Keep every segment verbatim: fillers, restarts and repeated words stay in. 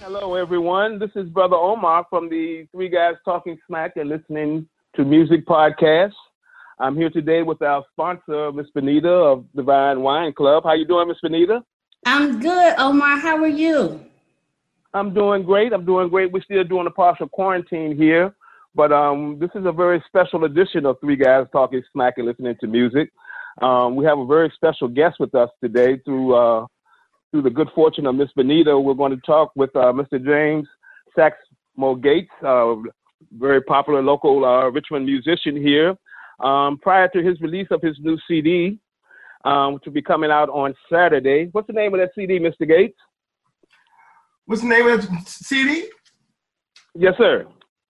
Hello, everyone. This is Brother Omar from the Three Guys Talking Smack and Listening to Music podcast. I'm here today with our sponsor, Miss Benita of Divine Wine Club. How you doing, Miss Benita? I'm good, Omar. How are you? I'm doing great. I'm doing great. We're still doing a partial quarantine here, but um, this is a very special edition of Three Guys Talking Smack and Listening to Music. Um, we have a very special guest with us today through uh, through the good fortune of Miss Benita. We're going to talk with uh, Mister James Saxmo Gates, uh, very popular local uh, Richmond musician here. Um, prior to his release of his new C D, um, which will be coming out on Saturday. What's the name of that C D, Mister Gates? What's the name of the C D? Yes, sir.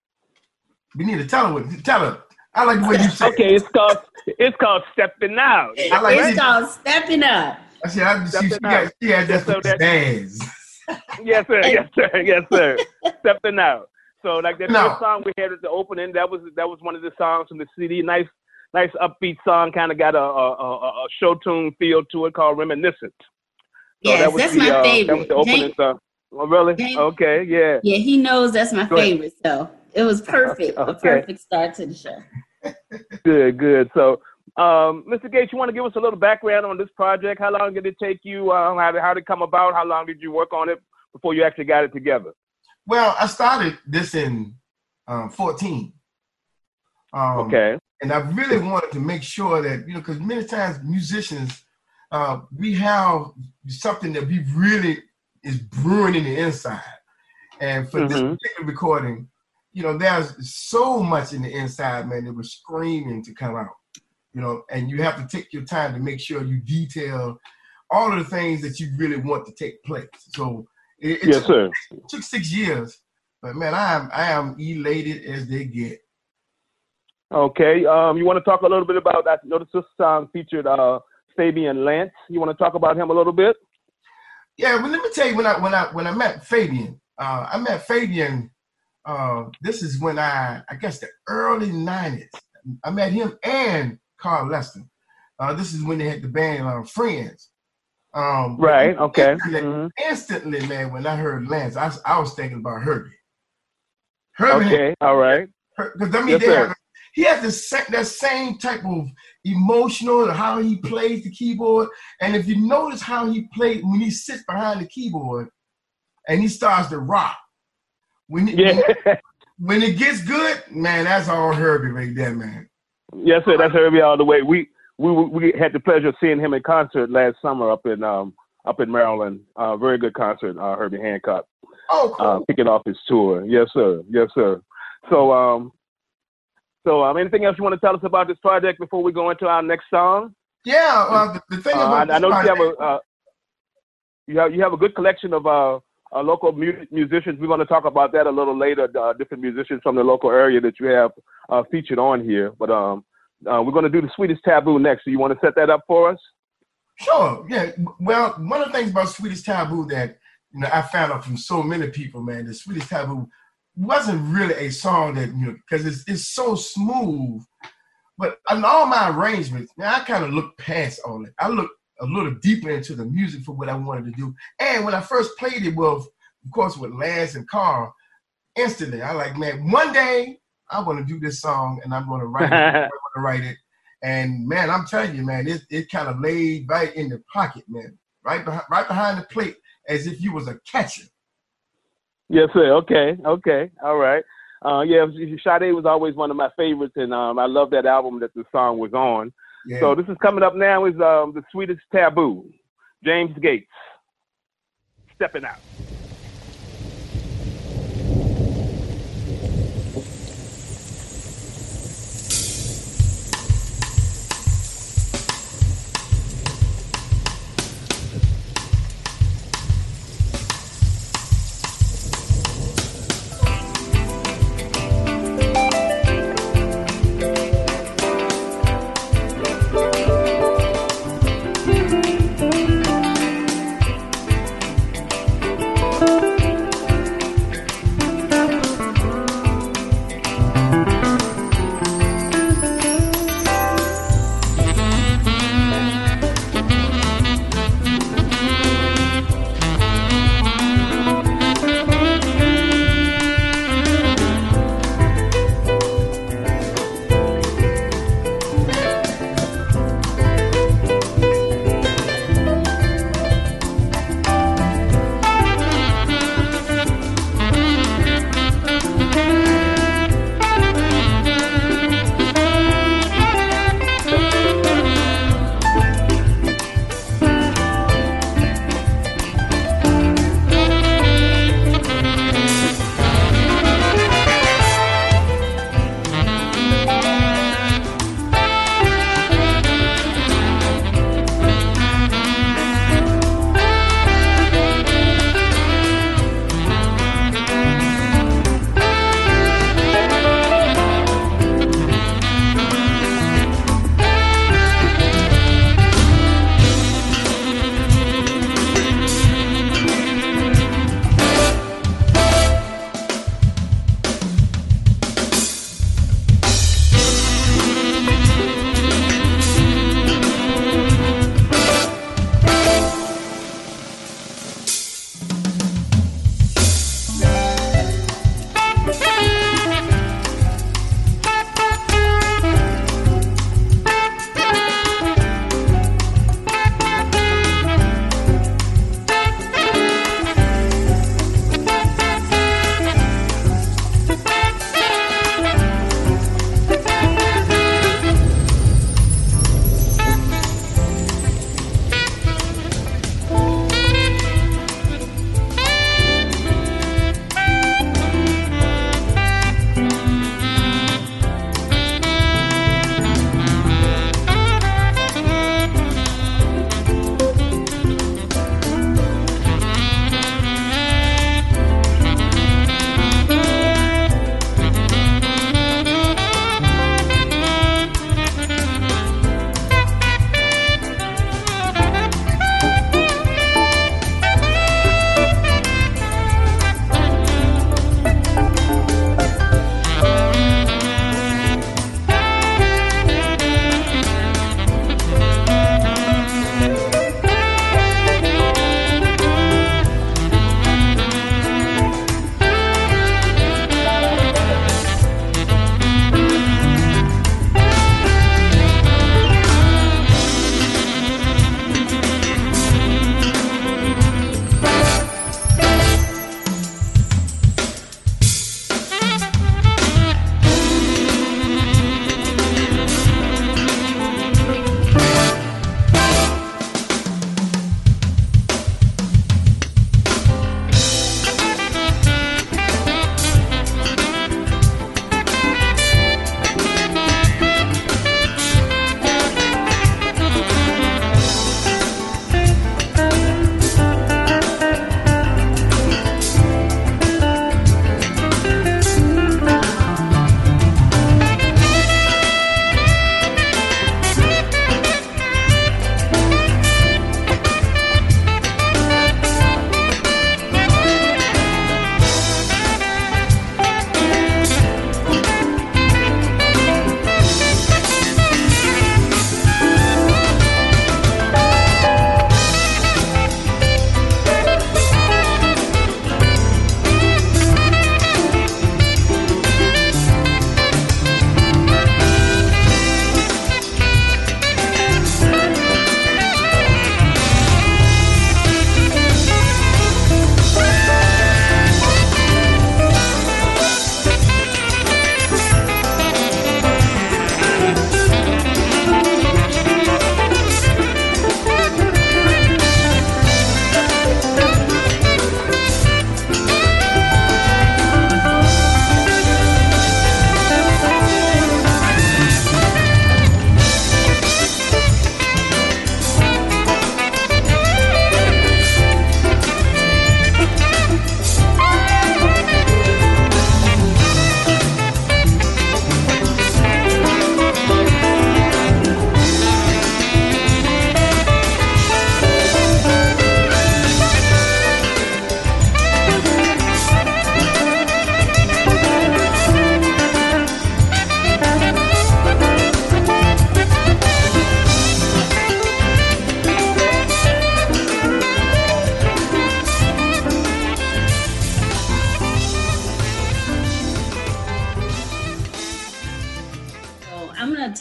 We need to tell her. What, tell her. I like the way you say okay, it. it's called it's called Stepping Out. I like it's it. called Stepping Up. I see. I, she, she, got, she had that so dance. Yes, sir. Yes, sir. Yes, sir. Stepping Out. So, like that no. first song we had at the opening, that was that was one of the songs from the C D. Nice, nice upbeat song. Kind of got a, a, a, a show tune feel to it called Reminiscent. So yes, that that's the, my uh, favorite. That was the opening James, song. Oh, really? James, okay, yeah. Yeah, he knows that's my Go favorite, ahead. So it was perfect. Okay. A perfect start to the show. Good, good. So, um, Mister Gates, you want to give us a little background on this project? How long did it take you? Uh, how, did, how did it come about? How long did you work on it before you actually got it together? Well, I started this in um, fourteen. Um, okay. And I really wanted to make sure that, you know, because many times musicians, uh, we have something that we really is brewing in the inside. And for mm-hmm. this particular recording, you know, there's so much in the inside, man, that was screaming to come out, you know, and you have to take your time to make sure you detail all of the things that you really want to take place. So it, it, yes, took, sir. it took six years, but man, I am I am elated as they get. Okay. Um, you want to talk a little bit about that? Notice this song featured uh, Fabian Lance. You want to talk about him a little bit? Yeah, well, let me tell you, when I when I when I met Fabian, uh, I met Fabian. Uh, this is when I I guess the early nineties. I met him and Carl Lester. Uh, this is when they had the band uh, Friends. Um, right. Okay. Instantly, mm-hmm. instantly, man, when I heard Lance, I, I was thinking about Herbie. Herbie. Okay. Had, all right. Because I mean, yes, they sir. have, he has the that same type of emotional, how he plays the keyboard. And if you notice how he plays when he sits behind the keyboard and he starts to rock, when, yeah. when, when it gets good, man, that's all Herbie right there, man. Yes, sir. That's Herbie all the way. We we we had the pleasure of seeing him in concert last summer up in um up in Maryland. Uh, very good concert, uh, Herbie Hancock. Oh, cool. Uh, kicking off his tour. Yes, sir. Yes, sir. So um. So, um, anything else you want to tell us about this project before we go into our next song? Yeah, uh, the, the thing about uh, I, I know project, you have a uh, you have you have a good collection of uh, uh, local mu- musicians. We're going to talk about that a little later. Uh, different musicians from the local area that you have uh, featured on here. But um, uh, we're going to do the Sweetest Taboo next. So, you want to set that up for us? Sure. Yeah. Well, one of the things about Sweetest Taboo that you know I found out from so many people, man, the Sweetest Taboo wasn't really a song that, you know, because it's it's so smooth. But in all my arrangements, man, I kind of look past all it. I look a little deeper into the music for what I wanted to do. And when I first played it, well, of course, with Lance and Carl, instantly, I like, man, one day I'm going to do this song and I'm going to write it. I'm going to write it. And, man, I'm telling you, man, it, it kind of laid right in the pocket, man, right behind, right behind the plate as if you was a catcher. Yes, sir. Okay. Okay. All right. Uh, yeah, Sade was always one of my favorites, and um, I love that album that the song was on. Yeah. So this is coming up now is um, The Sweetest Taboo, James Gates, Stepping Out.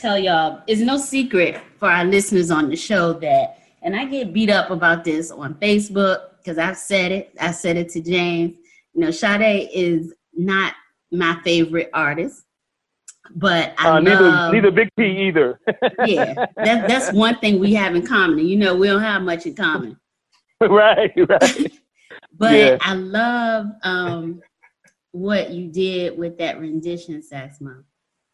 tell y'all, it's no secret for our listeners on the show that, and I get beat up about this on Facebook because I've said it. I said it to James. You know, Sade is not my favorite artist, but I uh, love, neither neither Big P either. Yeah, that, that's one thing we have in common. You know, we don't have much in common. Right, right. But yeah. I love um, what you did with that rendition, Sax Mom.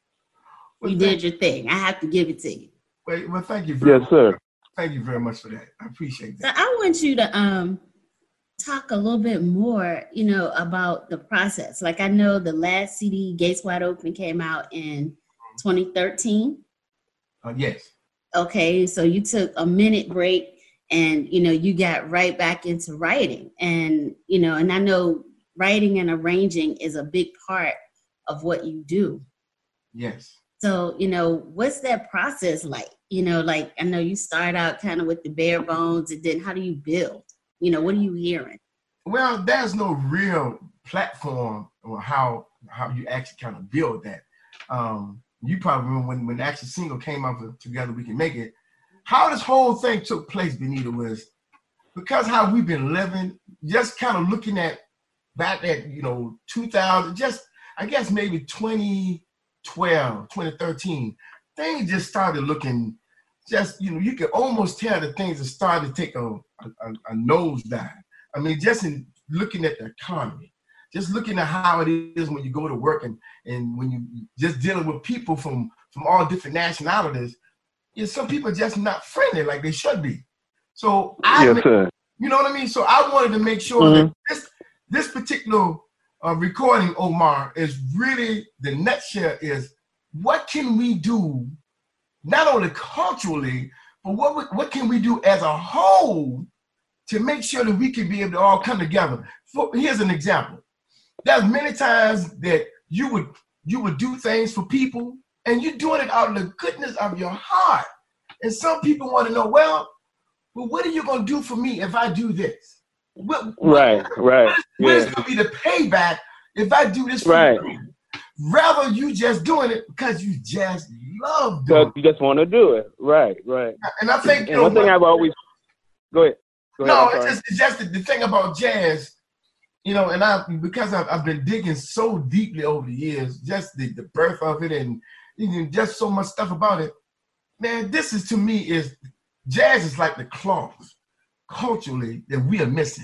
Well, you did your thing. I have to give it to you. Wait, well, thank you very yes, much. sir. Thank you very much for that. I appreciate that. So I want you to um talk a little bit more, you know, about the process. Like I know the last C D, Gates Wide Open, came out in twenty thirteen. Uh, yes. Okay, so you took a minute break and, you know, you got right back into writing. And, you know, and I know writing and arranging is a big part of what you do. Yes. So, you know, what's that process like? You know, like I know you start out kind of with the bare bones, and then how do you build? You know, what are you hearing? Well, there's no real platform or how how you actually kind of build that. Um, you probably remember when, when the actual single came out for Together We Can Make It. How this whole thing took place, Benita, was because how we've been living, just kind of looking at back at, you know, two thousand, just I guess maybe twenty twelve, twenty thirteen, things just started looking just, you know, you could almost tell that things have started to take a, a, a nosedive. I mean, just in looking at the economy, just looking at how it is when you go to work and, and when you just dealing with people from, from all different nationalities, you know, some people are just not friendly like they should be. So, I, yes, sir. you know what I mean? So I wanted to make sure mm-hmm. that this, this particular uh, recording, Omar, is really, the nutshell is, what can we do, not only culturally, but what, what can we do as a whole to make sure that we can be able to all come together? For, here's an example. There's many times that you would you would do things for people, and you're doing it out of the goodness of your heart. And some people want to know, well, well, what are you going to do for me if I do this? What, right, what, right. What is, what yeah. is going to be the payback if I do this for right. you? Rather, you just doing it because you just love doing it. You just want to do it. Right, right. And I think, and you know, one thing I've always, go ahead. Go no, ahead, it's just, it's just the, the thing about jazz, you know, and I, because I've, I've been digging so deeply over the years, just the, the birth of it and you know, just so much stuff about it, man, this is, to me, is, jazz is like the cloth, culturally, that we are missing.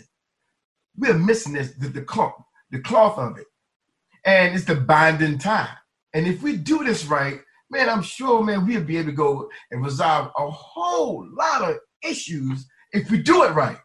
We are missing this, the, the cloth, the cloth of it. And it's the binding tie. And if we do this right, man, I'm sure, man, we'll be able to go and resolve a whole lot of issues if we do it right.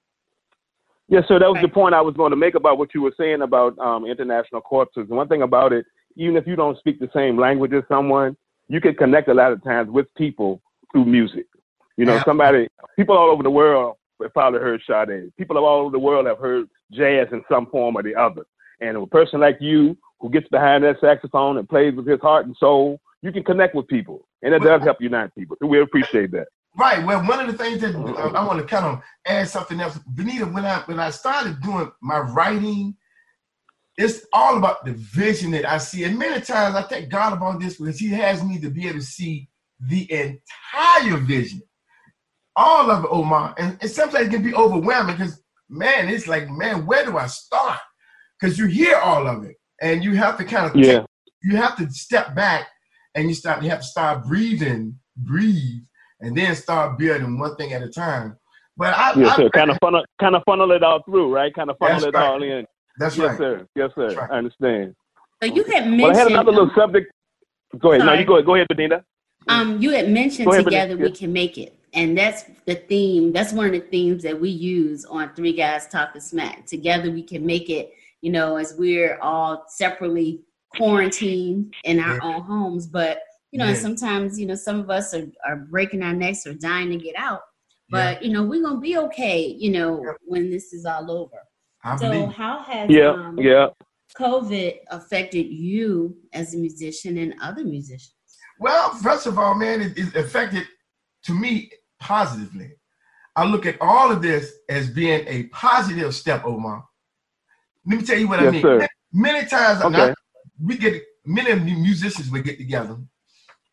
Yes, sir. That was the point I was going to make about what you were saying about um, international corpses. And one thing about it, even if you don't speak the same language as someone, you can connect a lot of times with people through music. You know, yeah. somebody, people all over the world have probably heard Sade. People all over the world have heard jazz in some form or the other. And a person like you who gets behind that saxophone and plays with his heart and soul, you can connect with people. And it does help unite people. So we appreciate that. Right. Well, one of the things that uh, I want to kind of add something else. Benita, when I when I started doing my writing, it's all about the vision that I see. And many times I thank God about this because he has me to be able to see the entire vision. All of it, Omar. And, and sometimes it can be overwhelming because, man, it's like, man, where do I start? Because you hear all of it. And you have to kind of, yeah. take, you have to step back and you start, you have to start breathing, breathe, and then start building one thing at a time. But I, yes, I, sir. Kind of funnel, kind of funnel it all through, right? Kind of funnel it right. all in. That's yes, right. Sir. Yes, sir. Right. I understand. So you had mentioned. Well, I had another little subject. Go ahead. Sorry. No, you go ahead. Go ahead, Benita. Um, you had mentioned ahead, Together Benita. We Can Make It, and that's the theme. That's one of the themes that we use on Three Guys Talking Smack. Together We Can Make It. You know, as we're all separately quarantined in our yeah. own homes, but you know, yeah. and sometimes, you know, some of us are, are breaking our necks or dying to get out, but yeah. you know, we're going to be okay, you know, yeah. when this is all over. I so believe. how has yeah. Um, yeah. COVID affected you as a musician and other musicians? Well, first of all, man, it, it affected, to me, positively. I look at all of this as being a positive step, Omar. Let me tell you what yes, I mean. Sir. Many times, okay. I, we get many of the musicians would get together,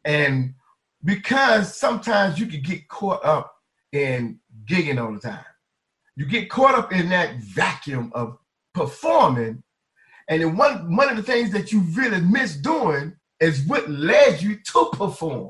And because sometimes you can get caught up in gigging all the time. You get caught up in that vacuum of performing. And then one, one of the things that you really miss doing is what led you to perform.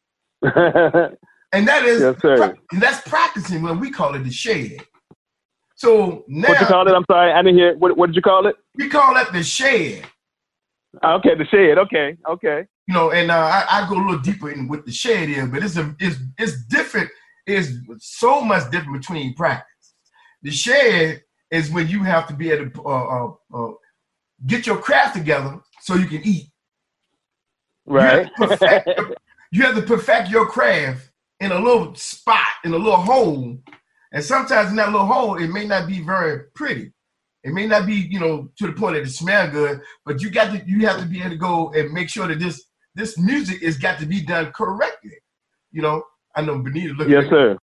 And that is, yes, sir. And that's practicing when we call it the shed. So now. What you call it? I'm sorry, I didn't hear. What, what did you call it? We call that the shed. Okay, the shed. Okay, okay. You know, and uh, I, I go a little deeper in what the shed is, but it's a, it's it's different. It's so much different between practice. The shed is when you have to be able to uh, uh, uh, get your craft together so you can eat. Right. You have, perfect, you have to perfect your craft in a little spot, in a little hole, and sometimes in that little hole, it may not be very pretty. It may not be, you know, to the point that it smell good, but you got to, you have to be able to go and make sure that this this music has got to be done correctly. You know, I know Benita looking. Yes, sir.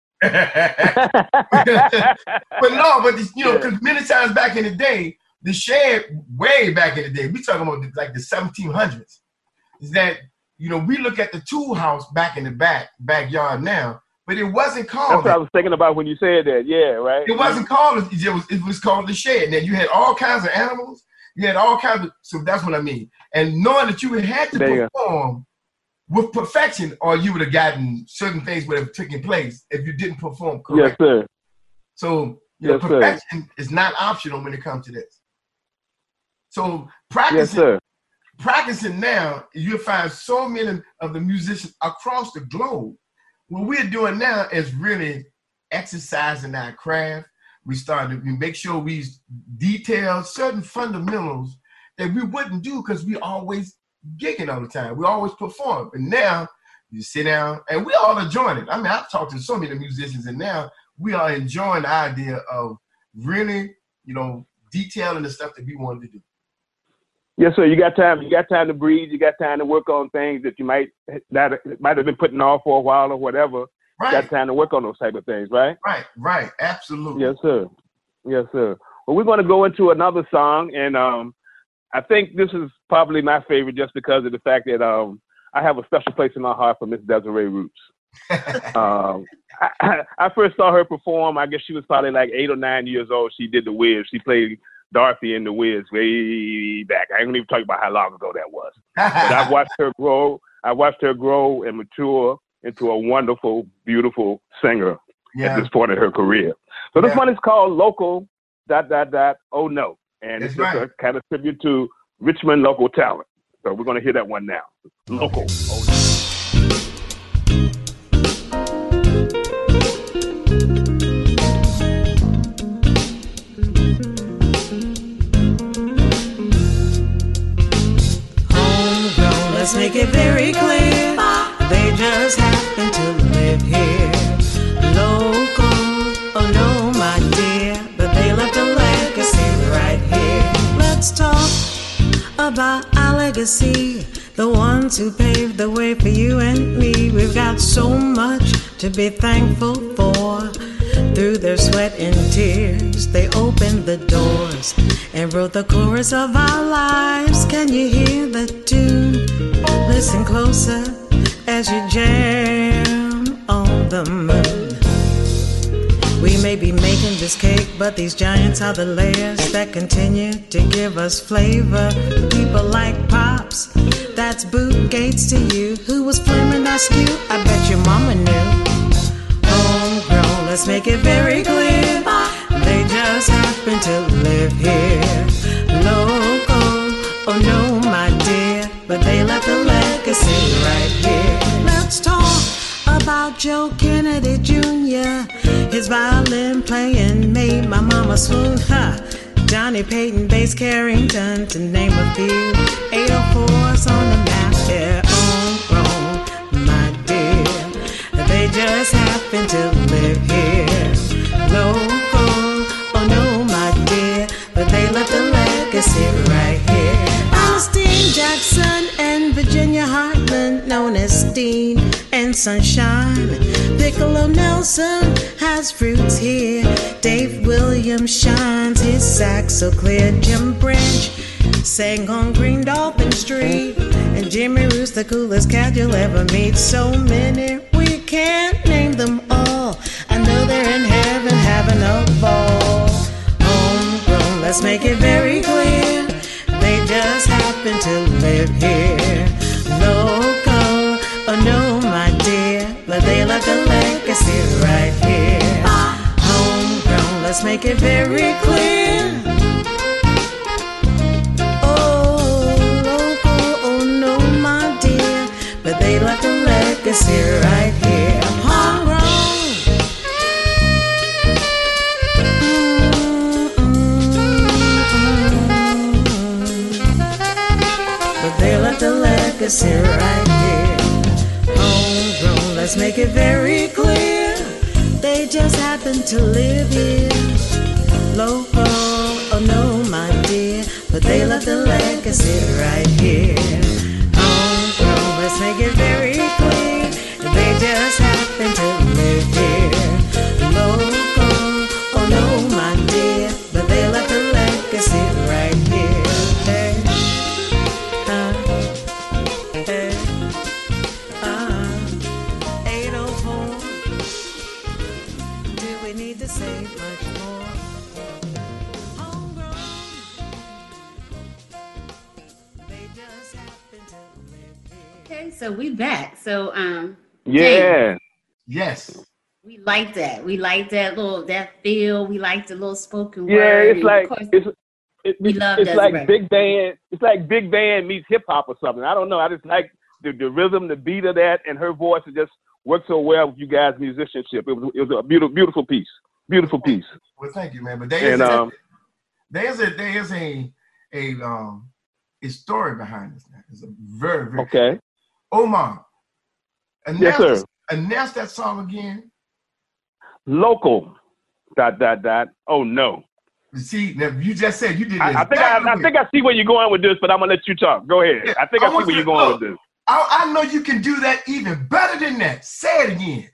But no, but you know, because many times back in the day, the shed, way back in the day, we talking about like the seventeen hundreds, is that, you know, we look at the tool house back in the back backyard now, but it wasn't called. That's what I was thinking about when you said that. Yeah, right. It wasn't called. It was, it was called the shed. Now you had all kinds of animals. You had all kinds of. So that's what I mean. And knowing that you had to there perform with perfection, or you would have gotten certain things would have taken place if you didn't perform correctly. Yes, sir. So you yes, know, perfection sir. is not optional when it comes to this. So practicing. Yes, sir. Practicing now, you'll find so many of the musicians across the globe. What we're doing now is really exercising our craft. We started to make sure we detail certain fundamentals that we wouldn't do because we always gigging all the time. We always perform. And now you sit down and we all enjoying it. I mean, I've talked to so many musicians and now we are enjoying the idea of really, you know, detailing the stuff that we wanted to do. Yes, sir. You got time. You got time to breathe. You got time to work on things that you might that might have been putting off for a while or whatever. Right. You got time to work on those type of things, right? Right. Right. Absolutely. Yes, sir. Yes, sir. Well, we're going to go into another song, and um, I think this is probably my favorite just because of the fact that um, I have a special place in my heart for Miss Desiree Roots. um, I, I first saw her perform. I guess she was probably like eight or nine years old. She did the Wiz. She played Dorothy in the Wiz way back. I ain't even talk about how long ago that was. But I watched her grow. I watched her grow and mature into a wonderful, beautiful singer yeah. at this point in her career. So this yeah. one is called Local dot dot dot Oh No, and That's it's just right. a kind of tribute to Richmond local talent. So we're gonna hear that one now. Local. Oh No. Let's make it very clear, they just happen to live here. Local, oh no, my dear, but they left a legacy right here. Let's talk about our legacy, the ones who paved the way for you and me. We've got so much to be thankful for. Through their sweat and tears, they opened the doors and wrote the chorus of our lives. Can you hear the tune? Listen closer as you jam on the moon. We may be making this cake, but these giants are the layers that continue to give us flavor. People like Pops, that's Boot Gates to you. Who was Fleming Askew? I bet your mama knew. Homegrown, let's make it very clear, they just happen to live here. Local, oh no, my dear, but they left a legacy right here. Let's talk about Joe Kennedy Junior His violin playing made my mama swoon. Ha! Johnny Payton, Bass Carrington, to name a few. eight oh fours on the map, yeah, homegrown, my dear. They just happen to live here. Local, oh no, my dear, but they left a legacy right here. Alistair Jackson and Virginia Hartman, known as Steen and Sunshine. Piccolo Nelson has roots here. Dave Williams shines his sax so clear. Jim Branch sang on Green Dolphin Street. And Jimmy Roos, the coolest cat you'll ever meet. So many, we can't name them all. I know they're in heaven having a ball. Homegrown, let's make it very clear. They just happen to live here. Local, oh no, my dear, but they left a legacy right here. Homegrown, let's make it very clear. Oh, local, oh no, my dear, but they left a legacy right here. Homegrown. They left a legacy right here. Homegrown, let's make it very clear. They just happen to live here. Local, oh no, my dear, but they left a legacy right here. Homegrown, let's make it very clear. They just happen to live here. Local, oh no, my dear, but they left a legacy right here. Hey. Say much more. Homegrown. They just happen to live here. Okay, so we back. So um Yeah. James, Yes. we like that. We like that little that feel. We like the little spoken Yeah, word. it's and like of course, it's it, we it's, love it's Desiree. like big band. It's like big band meets hip hop or something. I don't know. I just like the, the rhythm, the beat of that, and her voice. It just worked so well with you guys' musicianship. It was it was a beautiful beautiful piece. Beautiful piece. Well, thank you, man. But there is And a, um, there's a there is a a um a story behind this. Man. It's a very very okay. Omar. Announce, Yes, sir. Announce that song again. Local. Dot dot dot. Oh no. See, now you just said you did. I, I think I, I think I see where you're going with this, but I'm gonna let you talk. Go ahead. Yeah, I think I I, see want where you you're to going look. with this. I, I know you can do that even better than that. Say it again.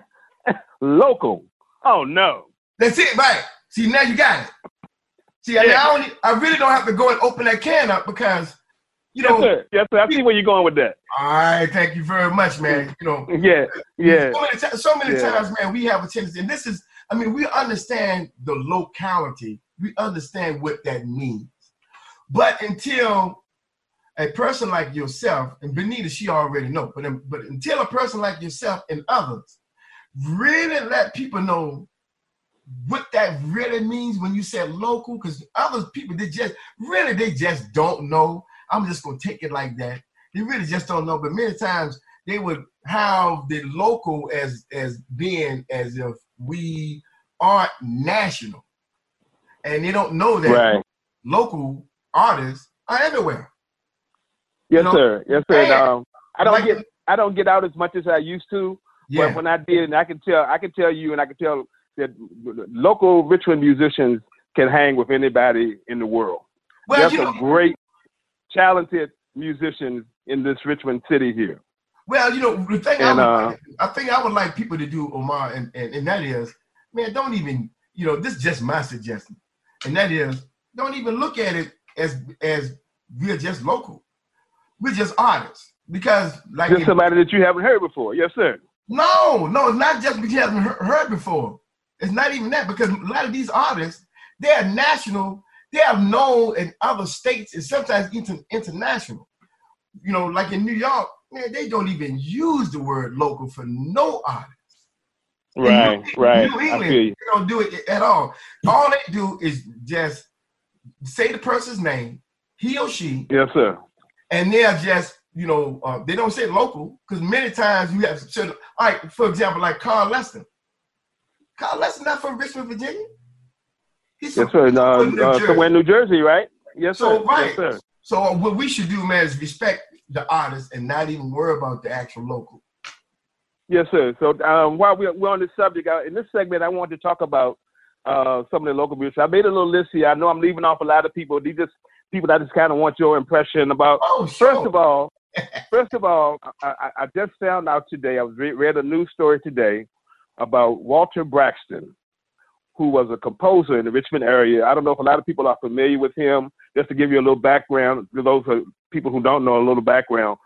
Local. Oh no. That's it, right? See, now you got it. See, Yeah. I, I, don't, I really don't have to go and open that can up because, you know. Yes, sir. Yes, sir. I see where you're going with that. All right, thank you very much, man. You know. Yeah. Yeah. So many, t- so many Yeah. times, man, we have a tendency, and this is, I mean, we understand the locality. We understand what that means. But until a person like yourself, and Benita, she already know, but, but until a person like yourself and others really let people know what that really means when you say local, because other people, they just, really, they just don't know. I'm just going to take it like that. They really just don't know. But many times they would have the local as, as being as if we aren't national. And they don't know that Right. local artists are everywhere. Yes, You know, sir. Yes, sir. And, um, I don't like- get I don't get out as much as I used to. Yeah. But when I did, and I can tell I can tell you, and I can tell that local Richmond musicians can hang with anybody in the world. Well, There's you some know, great, talented musicians in this Richmond city here. well, you know, the thing And, I, would uh, like, I think I would like people to do, Omar, and, and, and that is, man, don't even, you know, this is just my suggestion. And that is, don't even look at it as as we're just local. We're just artists. Because, like, Just if- somebody that you haven't heard before. Yes, sir. no, no, it's not just because you haven't he- heard before. It's not even that, because a lot of these artists, they are national. They are known in other states and sometimes inter- international. You know, like in New York, man, they don't even use the word local for no artist. In Right, New, right. New I England, feel you. they don't do it at all. All they do is just say the person's name, he or she, Yes, sir. and they're just, you know, uh, they don't say local, because many times you have certain, all right, for example, like Carl Lester. Carl Lester not from Richmond, Virginia. He's Yes, from, sir. Uh, from New uh, Jersey. somewhere in New Jersey, right? Yes, So, sir. right. Yes, sir. So what we should do, man, is respect the artist and not even worry about the actual local. Yes, sir. So um, while we're, we're on this subject, uh, in this segment, I wanted to talk about uh, some of the local musicians. I made a little list here. I know I'm leaving off a lot of people. These just people that just kind of want your impression about. Oh, sure. First of all, first of all, I, I, I just found out today. I was re- read a news story today about Walter Braxton, who was a composer in the Richmond area. I don't know if a lot of people are familiar with him. Just to give you a little background, for those people who don't know a little background,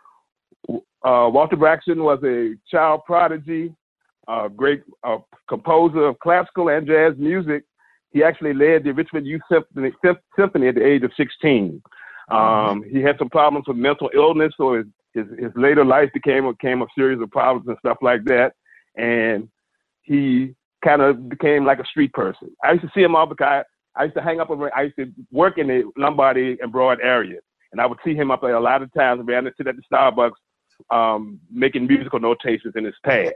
uh, Walter Braxton was a child prodigy, a great uh, composer of classical and jazz music. He actually led the Richmond Youth Symphony, Symphony at the age of sixteen. Um, he had some problems with mental illness, so his, his, his later life became, became a series of problems and stuff like that. And he kind of became like a street person. I used to see him all because I, I used to hang up, I used to work in the Lombardy and Broad area. And I would see him up there a lot of times. We had to sit at the Starbucks um, making musical notations in his pad.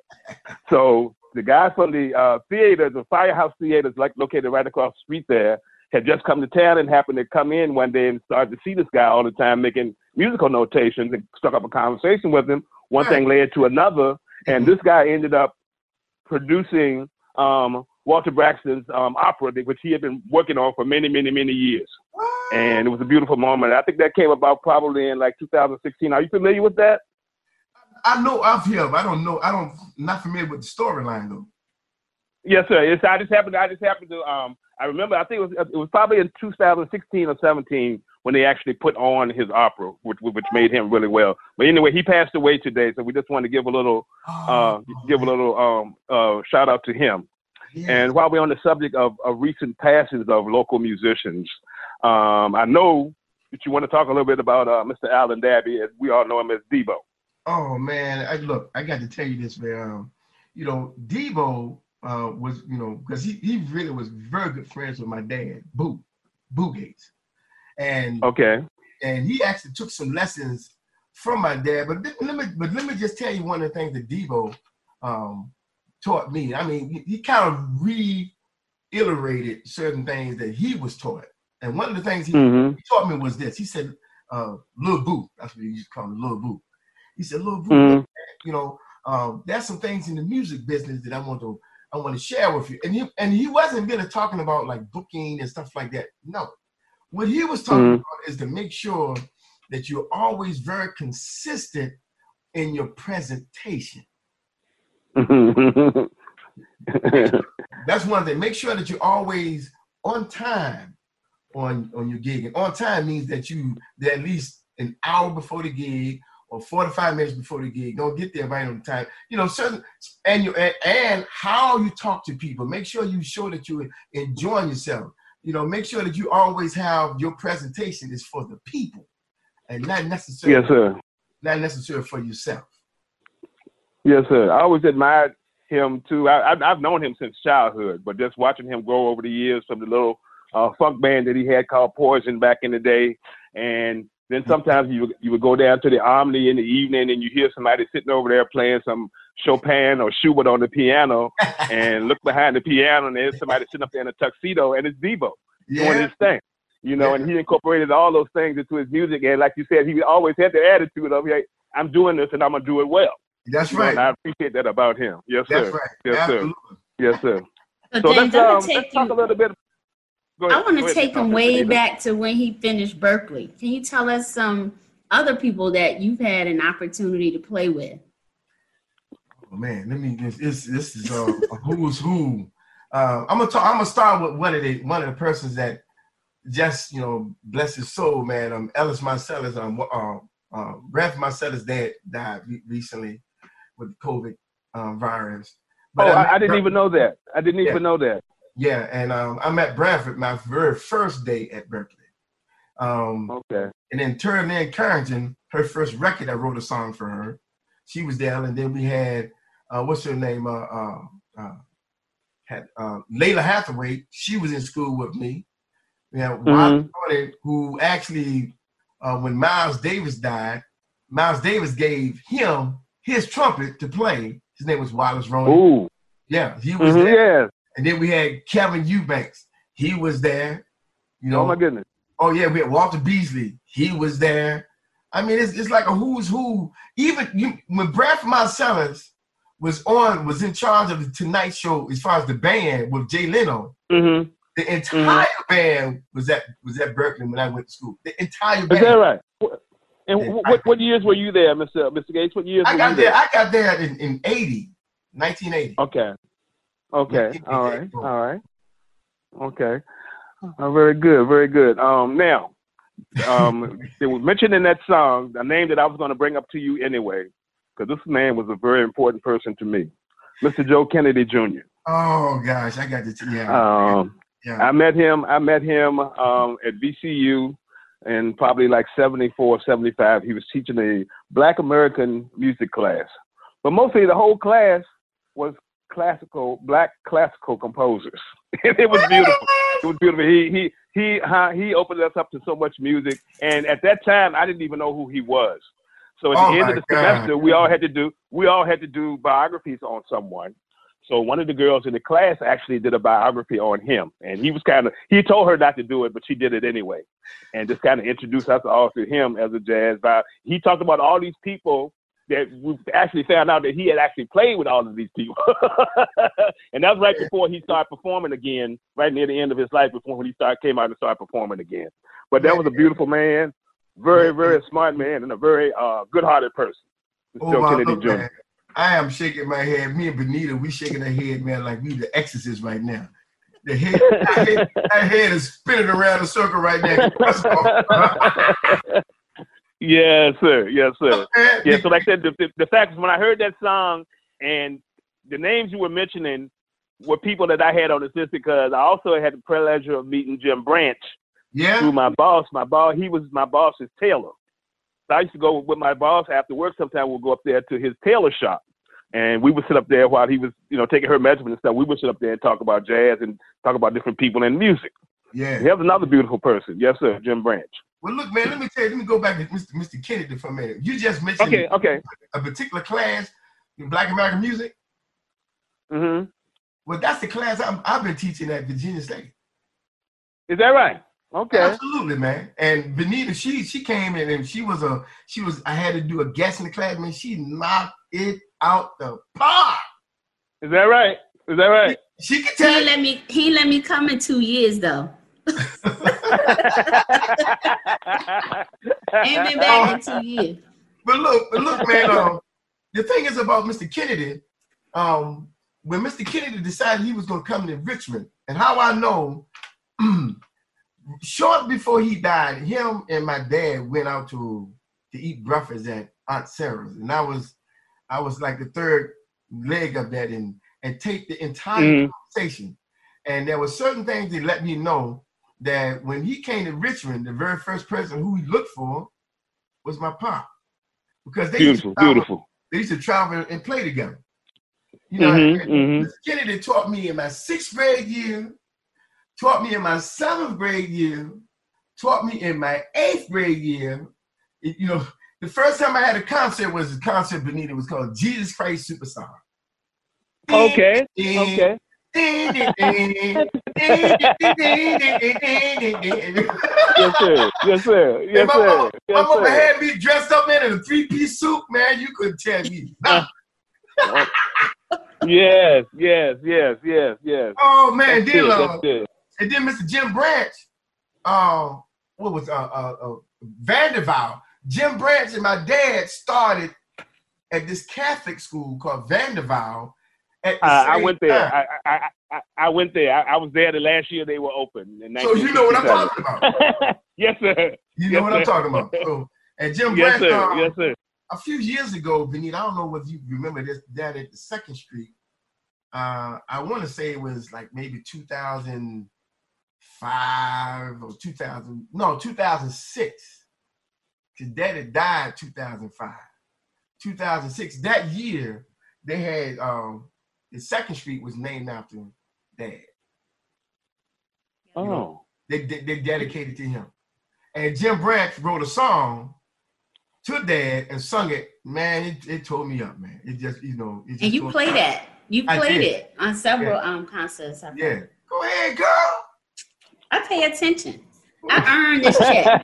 So the guy from the uh, theater, the Firehouse Theater, is like located right across the street there, had just come to town and happened to come in one day and started to see this guy all the time making musical notations and struck up a conversation with him. One thing led to another, and this guy ended up producing um, Walter Braxton's um, opera, which he had been working on for many, many, many years. And it was a beautiful moment. I think that came about probably in like two thousand sixteen. Are you familiar with that? I know of him. I don't know. I don't. Not familiar with the storyline though. Yes, sir. It's, I just happened. I just happened to. Um, I remember. I think it was. It was probably in two thousand sixteen or seventeen when they actually put on his opera, which which made him really well. But anyway, he passed away today, so we just want to give a little, uh, give a little um, uh, shout out to him. Yes. And while we're on the subject of, of recent passings of local musicians, um, I know that you want to talk a little bit about uh, Mister Alan Dabby, as we all know him as Debo. Oh man, I, look, I got to tell you this, man. Um, you know, Debo uh, was, you know, because he, he really was very good friends with my dad, Boo, Boo Gates. And okay, and he actually took some lessons from my dad. But let me, but let me just tell you one of the things that Debo um, taught me. I mean, he, he kind of reiterated certain things that he was taught. And one of the things he, mm-hmm. he taught me was this. He said, uh, "Lil Boo," that's what he used to call him, Lil Boo. He said, "Lil Boo, mm-hmm. you know, um, there's some things in the music business that I want to, I want to share with you." And he, and he wasn't really talking about like booking and stuff like that. No. What he was talking mm-hmm. about is to make sure that you're always very consistent in your presentation. That's one thing. Make sure that you're always on time on, on your gig. And on time means that you, they're at least an hour before the gig or forty-five minutes before the gig. Don't get there right on time. You know, certain, and, you, and, and how you talk to people. Make sure you show that you're enjoying yourself. You know, make sure that you always have your presentation is for the people and not necessarily, yes, sir. not necessarily for yourself. Yes, sir. I always admired him too. I, I, I've known him since childhood, but just watching him grow over the years from the little uh, funk band that he had called Poison back in the day. And then sometimes you, you would go down to the Omni in the evening and you hear somebody sitting over there playing some Chopin or Schubert on the piano and look behind the piano and there's somebody sitting up there in a tuxedo and it's Debo yeah. doing his thing, you know, yeah. and he incorporated all those things into his music. And like you said, he always had the attitude of, hey, I'm doing this and I'm going to do it well. That's you right. know, and I appreciate that about him. Yes, That's sir. Right. Yes, Absolutely. sir. Yes, sir. So, so James, let's, um, take let's you, talk a little bit. Go ahead. I want to take him way ahead. back to when he finished Berkeley. Can you tell us some other people that you've had an opportunity to play with? Oh, man, let me. This this, this is uh, a who's who. Uh, I'm gonna talk. I'm gonna start with one of the one of the persons that just you know bless his soul, man. Um, Ellis Marcellus. Um, uh, uh, Ralph Marcellus' dad died re- recently with the COVID um, virus. But oh, I, I didn't Bradford. even know that. I didn't yeah. even know that. Yeah, and um, I met Bradford my very first day at Berkeley. Um, okay. And then Turner Lynn Carrington, her first record, I wrote a song for her. She was there, and then we had uh, what's her name? Uh, uh, uh, had uh, Layla Hathaway. She was in school with me. We had mm-hmm. Wallace Roney, who actually, uh, when Miles Davis died, Miles Davis gave him his trumpet to play. His name was Wallace Roney. Ooh. Yeah, he was mm-hmm, there. Yeah. And then we had Kevin Eubanks. He was there. You know. Oh my goodness. Oh yeah, we had Walter Beasley. He was there. I mean, it's it's like a who's who. Even you, when Bradford Marcellus was on, was in charge of the Tonight Show as far as the band with Jay Leno. Mm-hmm. The entire mm-hmm. band was at was at Berkeley when I went to school. The entire band. Is that right? And yeah, what, what years were you there, Mister Mister Gates? What years? I were got you there. there? I got there in, in eighty, nineteen eighty. Okay. Okay. All right. All right. Okay. Oh, very good, very good. Um, now, um, it was mentioned in that song a name that I was going to bring up to you anyway, because this man was a very important person to me, Mister Joe Kennedy Junior Oh gosh, I got to yeah. Um, yeah. I met him. I met him um, at V C U in probably like seventy-four, seventy-five. He was teaching a Black American music class, but mostly the whole class was classical, Black classical composers. It was beautiful. It was beautiful. He he he uh, he opened us up to so much music, and at that time, I didn't even know who he was. So at Oh the end my of the God. semester, we all had to do we all had to do biographies on someone. So one of the girls in the class actually did a biography on him, and he was kind of he told her not to do it, but she did it anyway, and just kind of introduced us all to him as a jazz bio. He talked about all these people that we actually found out that he had actually played with all of these people. And that was right before he started performing again, right near the end of his life, before when he started came out and started performing again. But that was a beautiful man, very, very smart man, and a very uh, good-hearted person. Oh, Joe my Kennedy look, Junior man. I am shaking my head. Me and Benita, we shaking our head, man, like we the exorcists right now. The head, our head, our head is spinning around the circle right now. Yes, sir. Yes, sir. Yeah, so like I said, the, the, the fact is when I heard that song and the names you were mentioning were people that I had on the list because I also had the pleasure of meeting Jim Branch. Yeah. Through my boss. My boss, he was my boss's tailor. So I used to go with my boss after work. Sometimes we'll go up there to his tailor shop. And we would sit up there while he was, you know, taking her measurements and stuff. We would sit up there and talk about jazz and talk about different people and music. Yeah. He was another beautiful person. Yes, sir, Jim Branch. Well, look, man, let me tell you, let me go back to Mister Mister Kennedy for a minute. You just mentioned Okay, okay. a particular class in Black American music. Mm-hmm. Well, that's the class I'm, I've been teaching at Virginia State. Is that right? Okay. Absolutely, man. And Benita, she she came in and she was a she was I had to do a guest in the class, man. She knocked it out the park. Is that right? Is that right? She, she can He tell. ain't let me. He ain't let me come in two years though. Ain't been back in two years. But look, but look, man. Um, the thing is about Mister Kennedy. Um, when Mister Kennedy decided he was going to come to Richmond, and how I know, short before he died, him and my dad went out to to eat breakfast at Aunt Sarah's, and I was, I was like the third leg of that, and and take the entire mm. conversation. And there were certain things that let me know that when he came to Richmond, the very first person who he looked for was my pop, because they beautiful, used to travel, beautiful. They used to travel and play together. You know, mm-hmm, and, mm-hmm. Mister Kennedy taught me in my sixth grade year, taught me in my seventh grade year, taught me in my eighth grade year. It, you know, the first time I had a concert was a concert, Benita, it was called Jesus Christ Superstar. Okay, okay. Yes, sir. Yes, sir. Yes, my sir. Mama, yes, my mama sir. had me dressed up man, in a three-piece suit, man. You couldn't tell me. No. yes, yes, yes, yes, yes. Oh man, that's then good, uh, that's good. And then Mister Jim Branch, uh, what was uh, uh, uh Vanderbilt? Jim Branch and my dad started at this Catholic school called Vanderbilt. Uh, I went there. I, I, I, I went there. I, I was there the last year they were open. In so you know what I'm talking about. Yes, sir. You know yes, what sir. I'm talking about. So, and Jim yes, Branch, sir. um, yes, sir. a few years ago, Benita, I don't know whether you remember this, down at the Second Street. Uh, I want to say it was like maybe two thousand five or two thousand, no, two thousand six. His daddy died two thousand five. two thousand six, that year, they had, um, the Second Street was named after Dad. Oh. You know, they, they they dedicated to him. And Jim Branch wrote a song to Dad and sung it. Man, it, it tore me up, man. It just, you know. It just and you played that. You played it on several yeah. um concerts. I yeah. Go ahead, girl. I pay attention. I earned this check.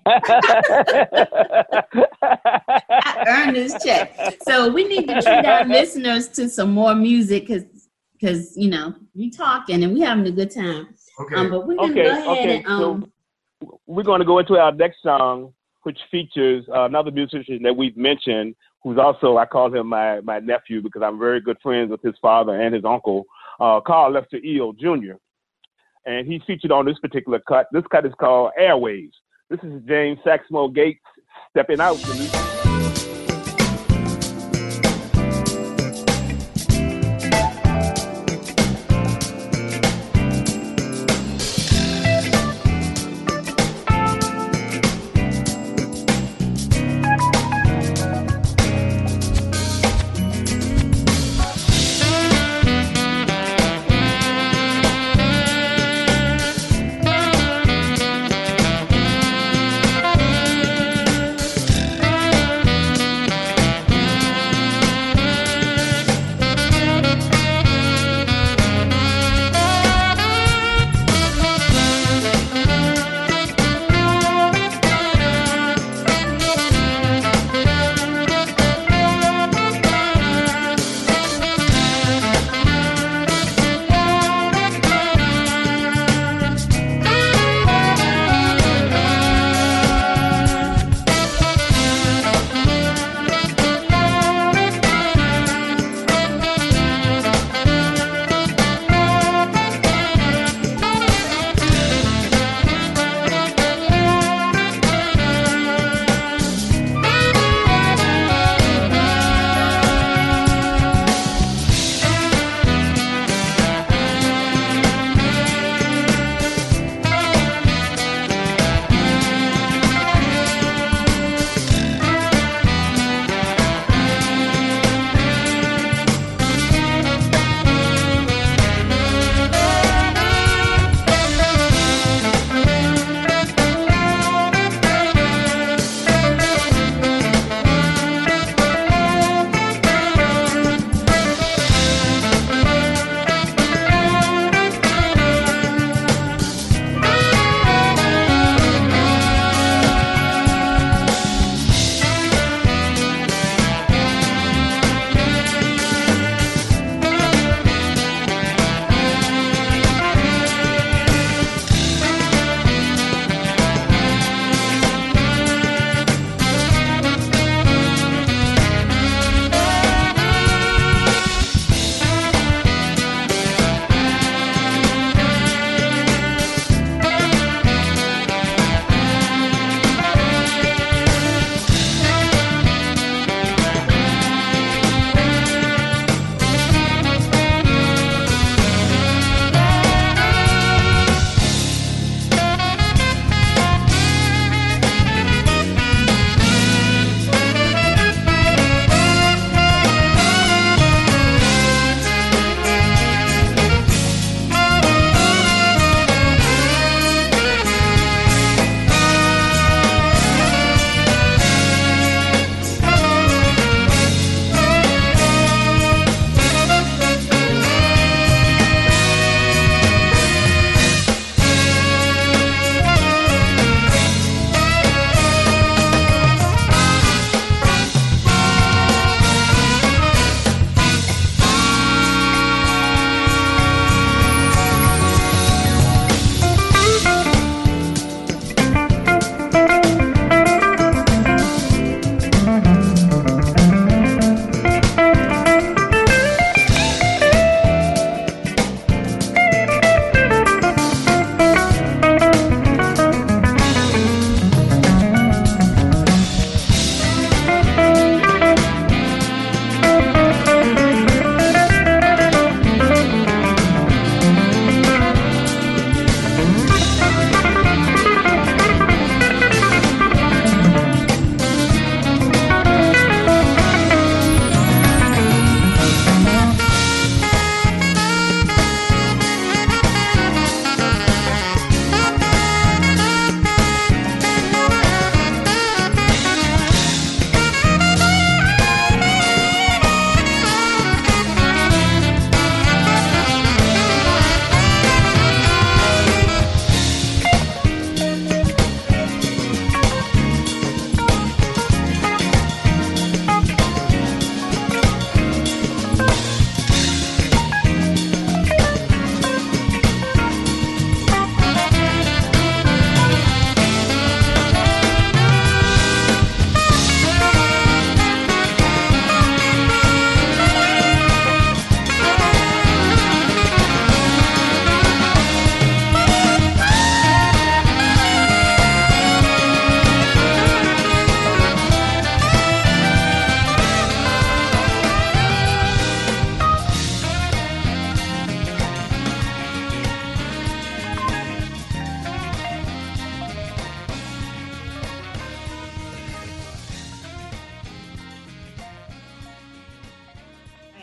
I earned this check. So we need to treat our listeners to some more music because, because you know, we talking and we having a good time. Okay. Um, but we're gonna okay, go ahead okay. and um. So we're going to go into our next song, which features uh, another musician that we've mentioned, who's also, I call him my my nephew because I'm very good friends with his father and his uncle, uh, Carl Lester Eel Junior and he's featured on this particular cut. This cut is called Airways. This is James Saxmo Gates stepping out.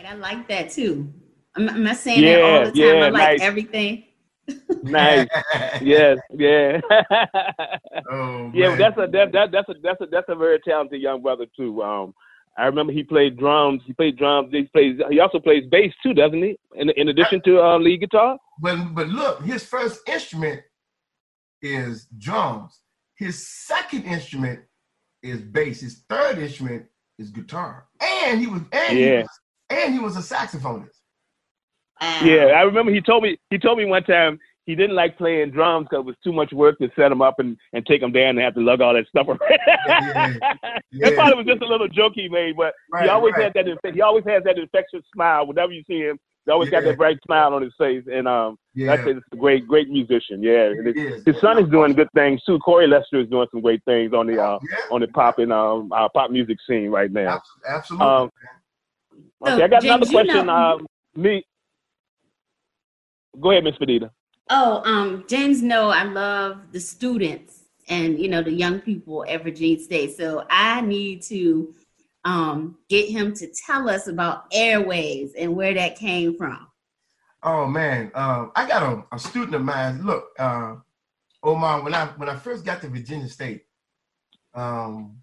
I like that too. I'm, I'm not saying Yeah, that all the time. yeah, I like nice. everything. Nice. Yes, yeah. Oh, Yeah, man. that's a that, that that's a that's a that's a very talented young brother too. Um, I remember he played drums. He played drums. He plays. He also plays bass too, doesn't he? In in addition to uh, lead guitar. But but look, his first instrument is drums. His second instrument is bass. His third instrument is guitar. And he was and Yeah. he was, and he was a saxophonist. Wow. Yeah, I remember he told me he told me one time he didn't like playing drums because it was too much work to set him up and, and take him down and have to lug all that stuff around. Yeah, yeah. That probably was just a little joke he made, but Right, he always right. had that. He always has that infectious smile. Whenever you see him, he always got Yeah. that bright smile on his face. And um, Yeah. that's a great, great musician. Yeah, and his, He is. his son is doing good things too. Corey Lester is doing some great things on the uh, Yeah. on the pop and um, uh, pop music scene right now. Abs- Absolutely. Um, So, Okay, I got James, another you question. know- Um, me. Go ahead, Miss Benita. Oh, um, James, no, I love the students and, you know, the young people at Virginia State. So I need to um, get him to tell us about Airwaves and where that came from. Oh man, um, I got a, a student of mine. Look, uh, Omar, when I when I first got to Virginia State, um,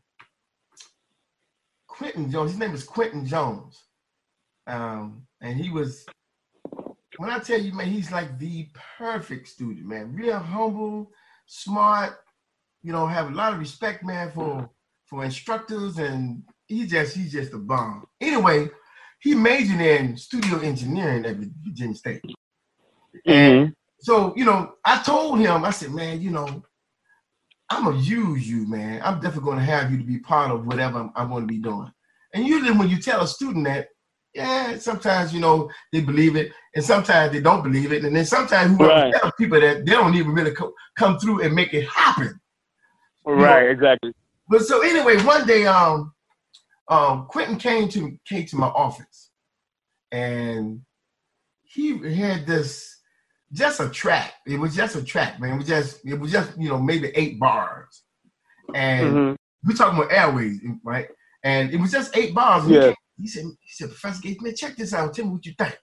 Quentin Jones. His name is Quentin Jones, um, and he was. When I tell you, man, he's like the perfect student, man. Real humble, smart. You know, have a lot of respect, man, for for instructors, and he just he's just a bomb. Anyway, he majored in studio engineering at Virginia State. Mm-hmm. So, you know, I told him, I said, man, you know, I'm going to use you, man. I'm definitely going to have you to be part of whatever I'm, I'm going to be doing. And usually when you tell a student that, yeah, sometimes, you know, they believe it, and sometimes they don't believe it. And then sometimes whoever Right. tell people that, they don't even really co- come through and make it happen. Right, know, exactly. But so anyway, one day, um, um, Quentin came to came to my office, and he had this, just a track. It was just a track, man. It was just, it was just, you know, maybe eight bars, and Mm-hmm. we're talking about Airwaves, right? And it was just eight bars. And he, Yeah. came, he said, he said, Professor Gates, man, check this out. Tell me what you think.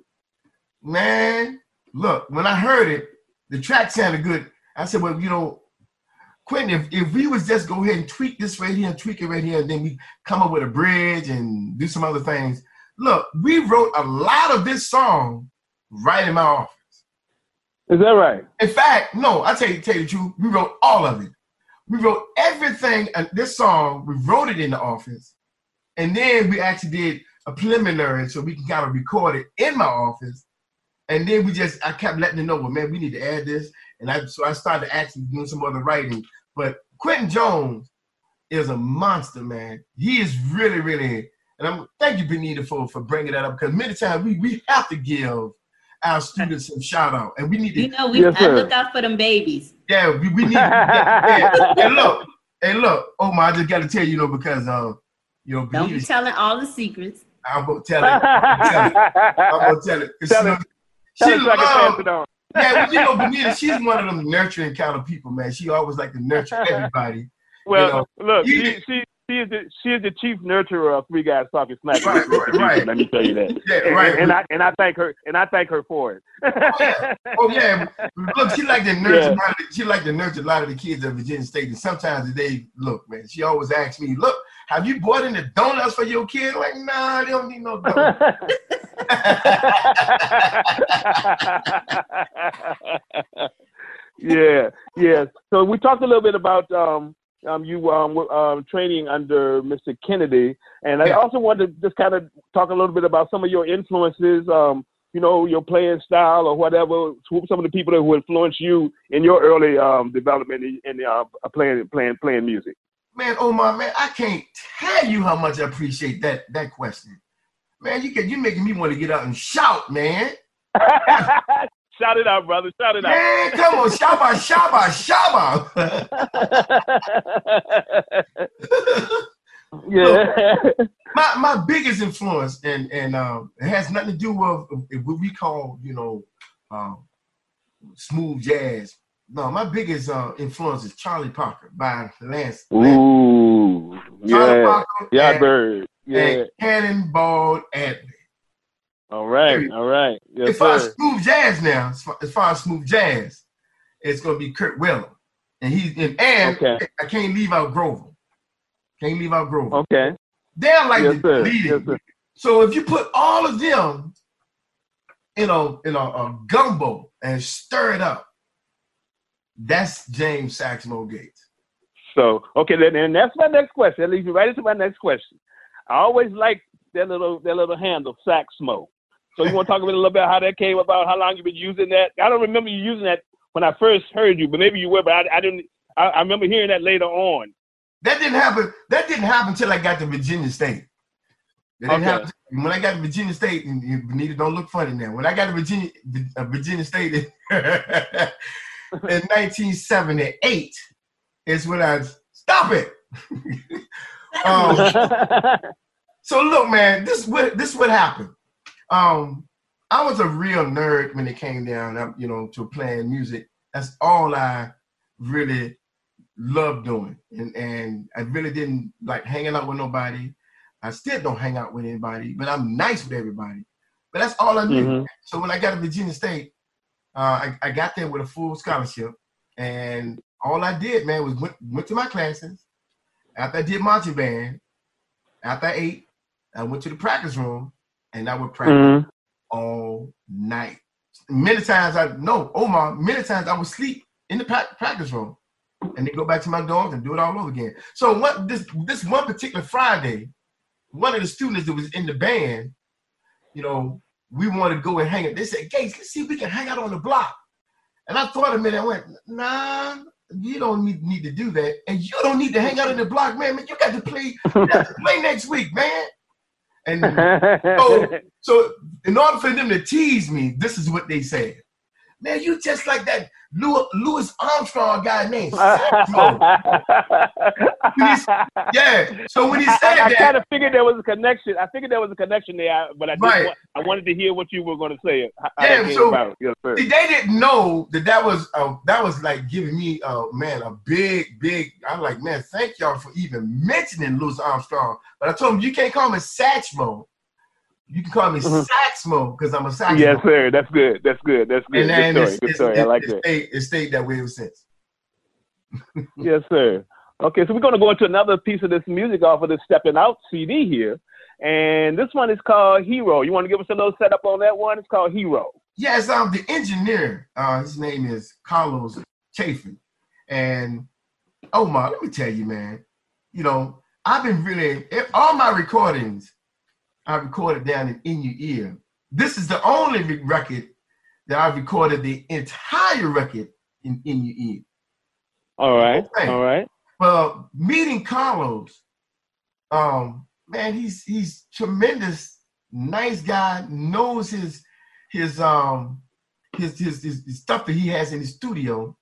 Man, look, when I heard it, the track sounded good. I said, well, you know, Quentin, if, if we was just go ahead and tweak this right here and tweak it right here, and then we come up with a bridge and do some other things. Look, we wrote a lot of this song right in my office. Is that right? In fact, no, I tell you, tell you the truth, we wrote all of it. We wrote everything, uh, this song, we wrote it in the office. And then we actually did a preliminary so we can kind of record it in my office. And then we just, I kept letting them know, well, man, we need to add this. And I, so I started actually doing some other writing. But Quentin Jones is a monster, man. He is really, really, and I'm thank you, Benita, for, for bringing that up, because many times we, we have to give our students some shout out. And we need to, You know, we Yes, I sir. look out for them babies. yeah, we, we need yeah, yeah. And look, and look, Omar, I just got to tell you, you know, because, uh, you know, Don't be Benita, telling all the secrets. I'm going to tell it. I'm going to tell it. I'm going to tell it. 'Cause Tell she, it. she Tell us so I can pass love, it on. yeah, but you know, Benita, she's one of them nurturing kind of people, man. She always like to nurture everybody. Well, look, you- she, she, she, is the, she is the chief nurturer of Three Guys Talking Smack. Right, right, right. Let me tell you that. Yeah, And, right. and I and I thank her and I thank her for it. yeah. Oh yeah, look, she like to nurture. Yeah. A lot of the, she like to nurture a lot of the kids at Virginia State, and sometimes they look, man. She always asks me, "Look, have you bought any donuts for your kid?" Like, nah, they don't need no donuts. yeah, yeah. So we talked a little bit about um, um, you um, w- um, training under Mister Kennedy, and I Yeah. also wanted to just kind of talk a little bit about some of your influences. Um, you know, your playing style or whatever. Who- Some of the people that who influenced you in your early um, development in, in uh, playing playing playing music. Man, Omar, man, I can't tell you how much I appreciate that that question. Man, you can you making me want to get out and shout, man. Shout it out, brother. Shout it out. Man, come on, shaba, shaba, shaba. Yeah. my my biggest influence, and and um, it has nothing to do with what we call, you know, um, smooth jazz. No, my biggest uh, influence is Charlie Parker by Lance. Lance. Ooh. Charlie Yeah. Parker Yeah, and, bird. Yeah. and Cannonball Adderley. All right, all right. Yes, as far sir. as smooth jazz now, as far, as far as smooth jazz, it's gonna be Kurt Weller, and he's and, and Okay. I can't leave out Grover. Can't leave out Grover. Okay. They're like Yes, the sir. leading. Yes, sir. So if you put all of them in a in a, a gumbo and stir it up, that's James Saxmo Gates. So, okay, then, and that's my next question. That leads me right into my next question. I always like that little that little handle, Saxmo. So you want to talk a little about how that came about, how long you've been using that? I don't remember you using that when I first heard you, but maybe you were, but I, I didn't. I, I remember hearing that later on. That didn't happen. That didn't happen until I got to Virginia State. That didn't Okay. happen when I got to Virginia State. And you, Benita, don't look funny now. When I got to Virginia, uh, Virginia State in, in nineteen seventy-eight, is when I stop it. um, so look, man, this what this what happened. Um, I was a real nerd when it came down, you know, to playing music. That's all I really loved doing, and and I really didn't like hanging out with nobody. I still don't hang out with anybody, but I'm nice with everybody. But that's all I knew. Mhm. So when I got to Virginia State, uh, I, I got there with a full scholarship, and all I did, man, was went, went to my classes. After I did marching band, after I ate, I went to the practice room, and I would practice Mhm. all night. Many times I no Omar. Many times I would sleep in the pra- practice room, and then go back to my dorms and do it all over again. So what this this one particular Friday, one of the students that was in the band, you know, we wanted to go and hang out. They said, Gates, let's see if we can hang out on the block. And I thought a minute, I went, nah, you don't need, need to do that. And you don't need to hang out on the block, man. man you got to play, you got to play next week, man. And so, so in order for them to tease me, this is what they said. Man, you just like that Louis, Louis Armstrong guy named Saxmo. Yeah. So when he said I, I, I that, kind of figured there was a connection. I figured there was a connection there, but I just Right. wa- I wanted to hear what you were going to say. How, how Yeah, that came so- about. Yes, sir. see, they didn't know that that was uh, that was like giving me, uh, man, a big, big. I'm like, man, thank y'all for even mentioning Louis Armstrong. But I told him you can't call me Saxmo. You can call me Mhm. Saxmo because I'm a Saxmo. Yes, sir. That's good. That's good. That's good. And then Good it's, story. Good it's, story. it, I like it, that. stayed, it stayed that way ever since. Yes, sir. Okay, so we're going to go into another piece of this music off of this Stepping Out C D here. And this one is called Hero. You want to give us a little setup on that one? It's called Hero. Yes, um, the engineer, uh, his name is Carlos Chafin. And Omar, let me tell you, man, you know, I've been really, all my recordings, I recorded down in In Your Ear. This is the only re- record that I've recorded the entire record in In Your Ear. All right. Okay. All right. But meeting Carlos, um, man, he's he's tremendous, nice guy, knows his his um his his, his, his stuff that he has in his studio.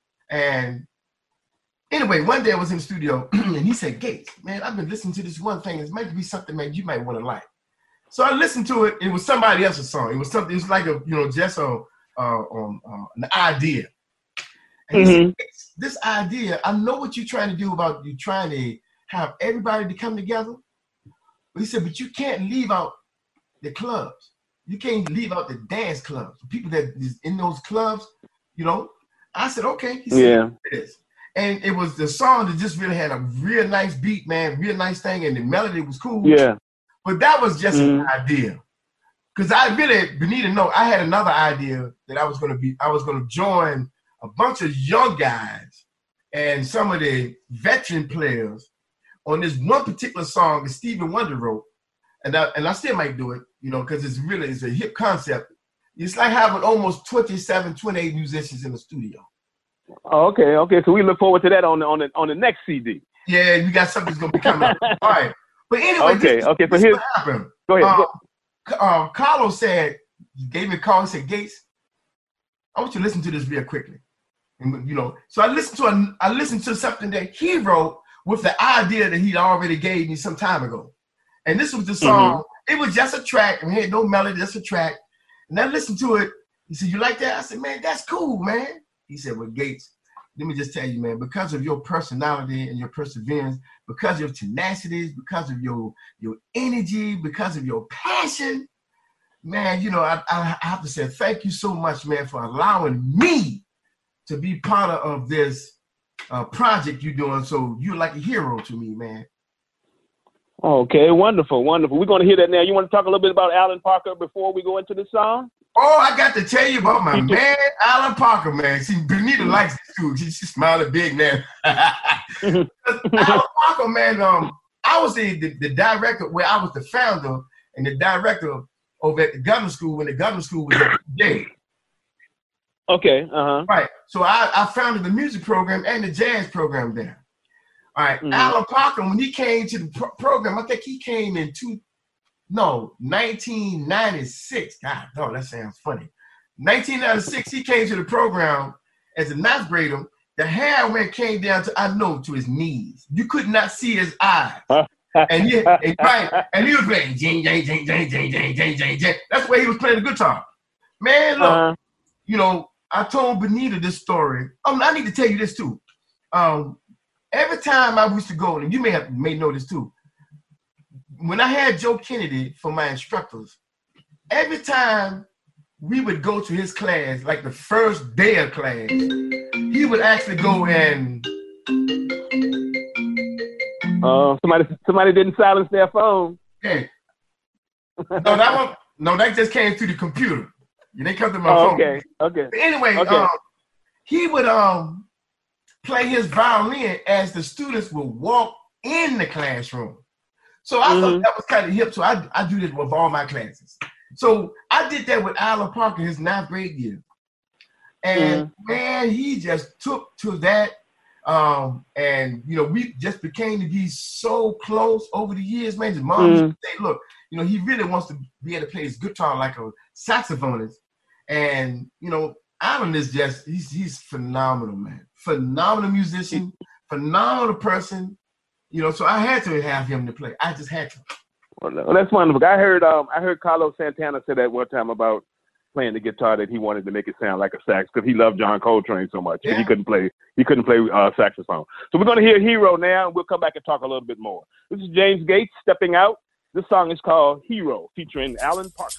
And anyway, one day I was in the studio and he said, Gates, man, I've been listening to this one thing. It might be something, man, you might want to like. So I listened to it. It was somebody else's song. It was something, it was like a, you know, just a, uh, um, uh, an idea. And he said, this idea, I know what you're trying to do about you trying to have everybody to come together. But he said, but you can't leave out the clubs. You can't leave out the dance clubs. People that is in those clubs, you know. I said, okay. He said, Yeah. it is. And it was the song that just really had a real nice beat, man, real nice thing, and the melody was cool. Yeah. But that was just Mhm. an idea. Because I really, Benita, know, I had another idea that I was going to be, I was going to join a bunch of young guys and some of the veteran players on this one particular song that Stevie Wonder wrote. And I, and I still might do it, you know, because it's really, it's a hip concept. It's like having almost twenty-seven, twenty-eight musicians in the studio. Oh, okay. Okay. So we look forward to that on the on the on the next C D. Yeah, you got something's going to be coming up. All right. But anyway, Okay, this, okay, so this is here's- what happened. Go ahead. Uh, Go- uh, Carlos said, he gave me a call and said, Gates, I want you to listen to this real quickly. And, you know, so I listened to a, I listened to something that he wrote with the idea that he'd already gave me some time ago. And this was the song. It was just a track. And it had no melody, just a track. And I listened to it. He said, you like that? I said, man, that's cool, man. He said, well, Gates, let me just tell you, man, because of your personality and your perseverance, because of your tenacity, because of your, your energy, because of your passion, man, you know, I, I, I have to say thank you so much, man, for allowing me to be part of this uh, project you're doing. So you're like a hero to me, man. Okay, wonderful, wonderful. We're going to hear that now. You want to talk a little bit about Alan Parker before we go into the song? Oh, I got to tell you about my man, Alan Parker, man. See, Benita likes it too. She, she's smiling big now. Alan Parker, man, um, I was the, the, the director, where I was the founder and the director over at the Government School when the Government School was at the Okay, uh-huh. Right. So I, I founded the music program and the jazz program there. All right. Mm-hmm. Alan Parker, when he came to the pro- program, I think he came in two, no, nineteen ninety-six. God, no, that sounds funny. nineteen ninety-six, he came to the program as a ninth grader. The hair when came down to, I know, to his knees. You could not see his eyes. and, he, and, right, and he was playing jing, jing, jing, jing, jing, jing, jing, jing, jing. That's where he was playing the guitar. Man, look, uh-huh. you know, I told Benita this story. Um, I need to tell you this too. Um, every time I used to go, and you may have may know this too, when I had Joe Kennedy for my instructors, every time we would go to his class, like the first day of class, he would actually go and uh, somebody somebody didn't silence their phone. Yeah. No, that one, no, that just came through the computer. You didn't come to my oh, phone. Okay, okay. But anyway, okay. Um, he would um play his violin as the students would walk in the classroom. So I mm-hmm. thought that was kind of hip. So I, I do this with all my classes. So I did that with Alan Parker his ninth grade year. And mm-hmm. man, he just took to that. Um, and, you know, we just became to be so close over the years, man. His mom mm-hmm. say, look, you know, he really wants to be able to play his guitar like a saxophonist. And, you know, Alan is just, he's he's phenomenal, man. Phenomenal musician, phenomenal person. You know, so I had to have him to play. I just had to. Well, that's wonderful. I heard um I heard Carlos Santana say that one time about playing the guitar, that he wanted to make it sound like a sax because he loved John Coltrane so much. Yeah. And he couldn't play he couldn't play uh, saxophone. So we're gonna hear Hero now, and we'll come back and talk a little bit more. This is James Gates stepping out. This song is called Hero, featuring Alan Parker.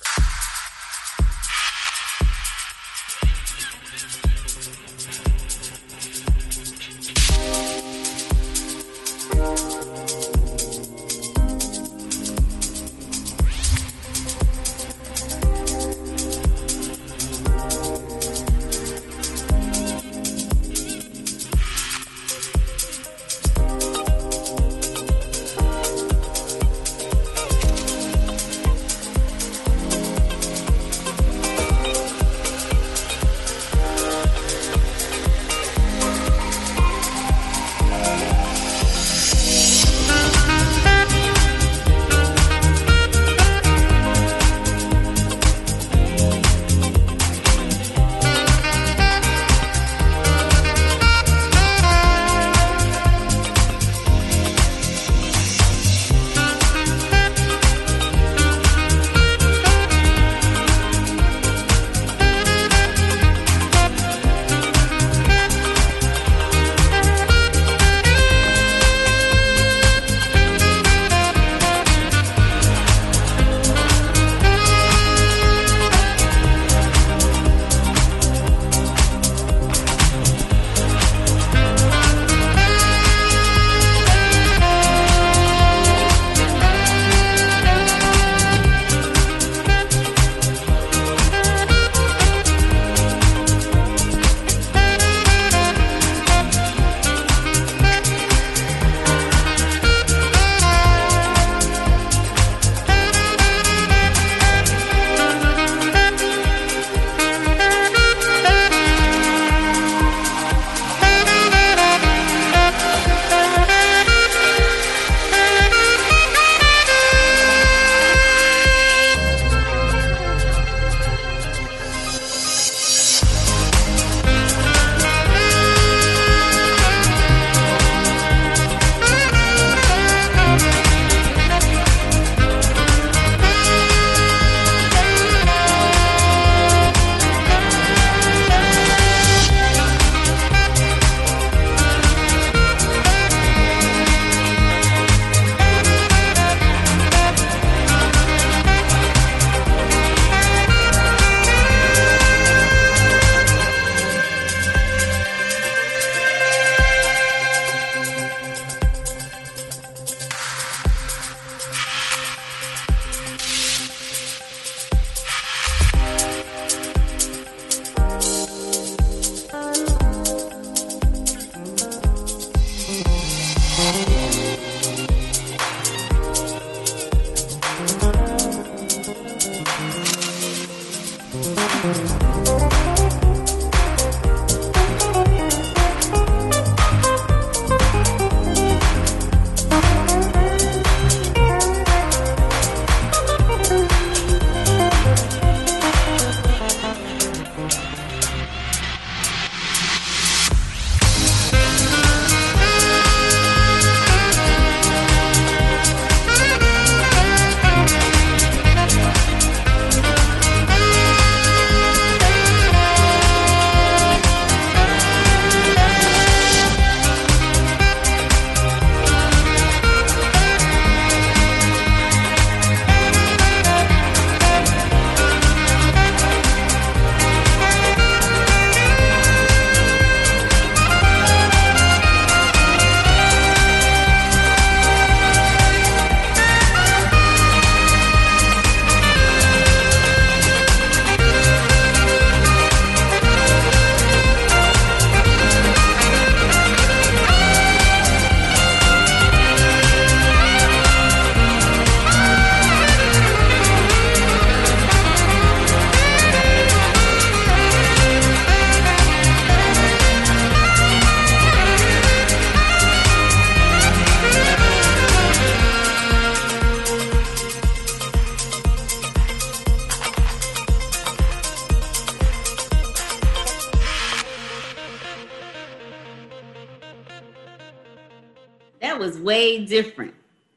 That was way different.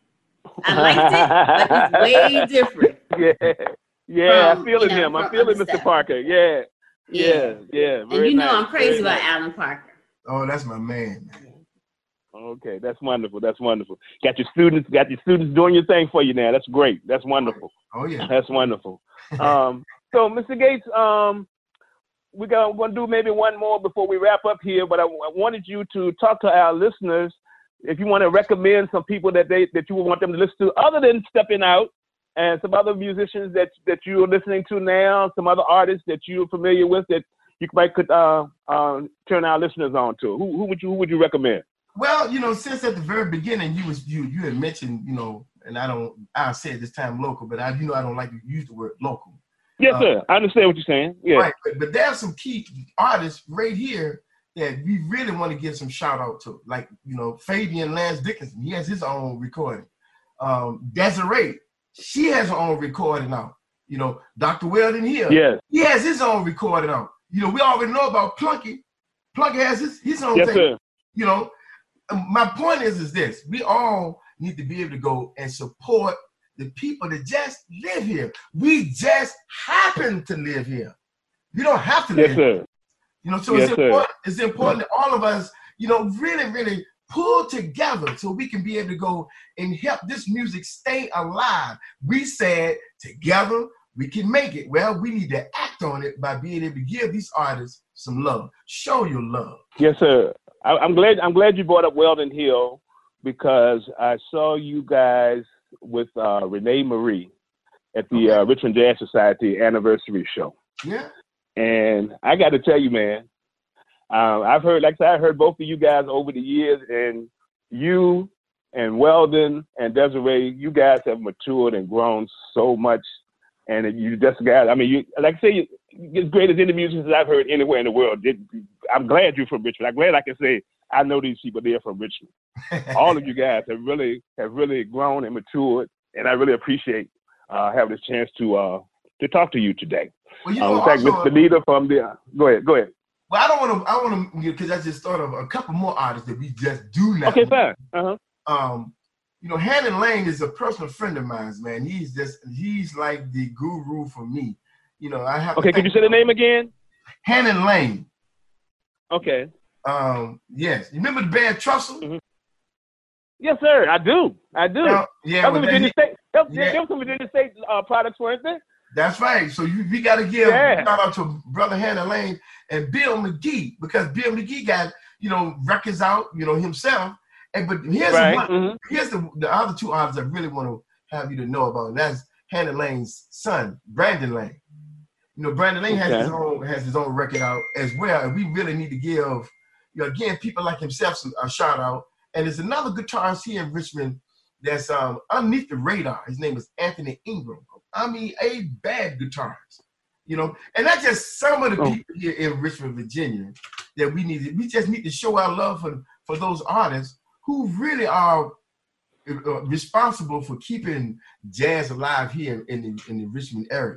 I liked it, but it's way different. Yeah, yeah, From, I'm feeling you know, him. I'm from feeling other Mister stuff. Parker. Yeah, yeah, yeah. And Very you know nice, I'm crazy very about nice. Alan Parker. Oh, that's my man. Okay, that's wonderful. That's wonderful. Got your students, got your students doing your thing for you now. That's great. That's wonderful. Oh yeah. That's wonderful. Um, so, Mister Gates, um, we're gonna, we're gonna do maybe one more before we wrap up here. But I, I wanted you to talk to our listeners. If you want to recommend some people that they that you would want them to listen to, other than Stepping Out, and some other musicians that that you're listening to now, some other artists that you're familiar with that you might could uh, uh, turn our listeners on to. Who, who would you who would you recommend? Well, you know, since at the very beginning you was you you had mentioned, you know, and I don't I'll say it this time local, but I you know I don't like to use the word local. Yes, uh, sir. I understand what you're saying. Yeah. Right, but, but there are some key artists right here that we really want to give some shout out to, like, you know, Fabian Lance Dickinson. He has his own recording. Um, Desiree, she has her own recording out. You know, Doctor Weldon Hill, Yes. he has his own recording out. You know, we already know about Plunky. Plunky has his, his own Yes, thing. sir. You know, my point is, is this: we all need to be able to go and support the people that just live here. We just happen to live here. We don't have to live Yes, here. sir. You know, so Yes, it's sir. important. It's important that all of us, you know, really, really pull together so we can be able to go and help this music stay alive. We said together we can make it. Well, we need to act on it by being able to give these artists some love. Show your love. Yes, sir. I, I'm glad. I'm glad you brought up Weldon Hill because I saw you guys with uh, Renee Marie at the Okay. uh, Richmond Jazz Society anniversary show. Yeah. And I got to tell you, man, um, I've heard, like I said, I heard both of you guys over the years, and you and Weldon and Desiree, you guys have matured and grown so much. And you just got, I mean, you, like I say, you, as great as any musicians I've heard anywhere in the world. It, I'm glad you're from Richmond. I'm glad I can say I know these people. They're from Richmond. All of you guys have really have really grown and matured, and I really appreciate uh, having this chance to uh, to talk to you today. Well, you Uh, know, in fact, Miss also, Benita from the uh, go ahead, go ahead. well, I don't want to, I want to, because I just thought of a couple more artists that we just do not. Okay, fine. Uh-huh. Um, you know, Hannon Lane is a personal friend of mine, man. He's just, he's like the guru for me. You know, I have. Okay, to could you say the name again? Hannon Lane. Okay. Um, yes. You remember the band Trussell? Mm-hmm. Yes, sir. I do. I do. Now, yeah, that well, was Virginia that- State. That, yeah. that was some Virginia State uh, products, weren't they? That's right. So you, we got to give Yeah. shout out to Brother Hannon Lane and Bill McGee, because Bill McGee got, you know, records out, you know, himself. And but here's Right. one, Mhm. here's the, the other two artists I really want to have you to know about, and that's Hannon Lane's son, Brandon Lane. You know, Brandon Lane has Okay. his own has his own record out as well, and we really need to give, you know, again, people like himself some, a shout out. And there's another guitarist here in Richmond that's um, underneath the radar. His name is Anthony Ingram. I mean, a bad guitarist, you know, and that's just some of the Oh. people here in Richmond, Virginia, that we need. To, we just need to show our love for for those artists who really are uh, responsible for keeping jazz alive here in the in the Richmond area.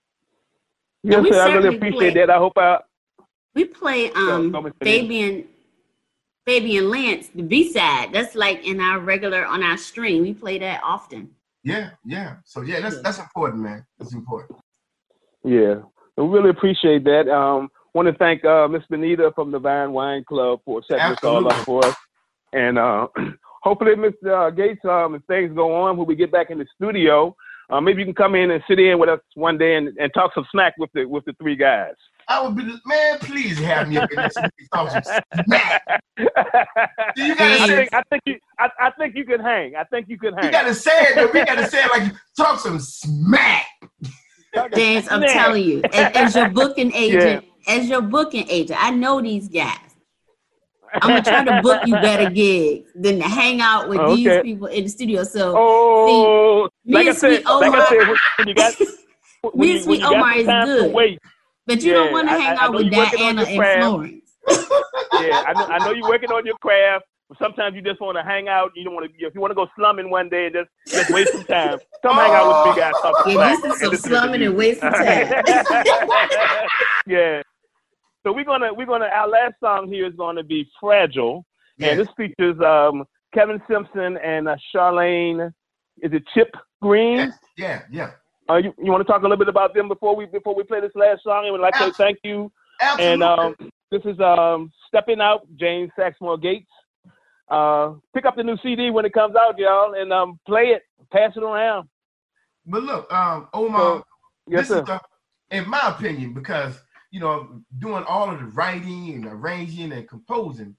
Yes, we sir. I really certainly appreciate play- that. I hope I. We play um go, Miss Benita. Fabian Fabian Lance, the B side. That's like in our regular on our stream. We play that often. Yeah, yeah. So yeah, that's that's important, man. That's important. Yeah, we really appreciate that. Um, want to thank uh, Miss Benita from the Vine Wine Club for setting this all Absolutely. up for us. And uh, hopefully, Mister Uh, Gates, um, as things go on, when we get back in the studio, uh, maybe you can come in and sit in with us one day and, and talk some smack with the with the three guys. I would be, man. Please have me up in this. Talk some smack. You gotta I say, think I think you I, I think you can hang. I think you can hang. you gotta say it. Though. We gotta say it like talk some smack. James, I'm Yeah. telling you, as, as your booking agent, as your booking agent, I know these guys. I'm gonna try to book you better gigs than to hang out with Okay. these people in the studio. So Oh, me like I and said, Sweet like I Omar- said, when you got when Me you, and Sweet when you got Omar some is time to good. wait, but you Yeah, don't want to I- hang I out know with you working on Diana your and craft. Florence. yeah, I know, I know you're working on your craft. But sometimes you just want to hang out. You don't want to. If you want to go slumming one day and just just waste some time, come hang out with big guys. Talk some Yeah, smack this is some and listen to the slumming and music. wasting time. Yeah. So we're gonna we're gonna our last song here is gonna be Fragile, Yeah. and this features um Kevin Simpson and uh, Charlene. Is it Chip Green? Yeah, yeah. Uh, you you want to talk a little bit about them before we before we play this last song? And we'd like to thank you. Absolutely. And um, this is um, Stepping Out, James Saxmore Gates. Uh, pick up the new C D when it comes out, y'all, and um, play it, pass it around. But look, um, Omar, So, yes, this sir. is the, in my opinion, because you know, doing all of the writing and arranging and composing,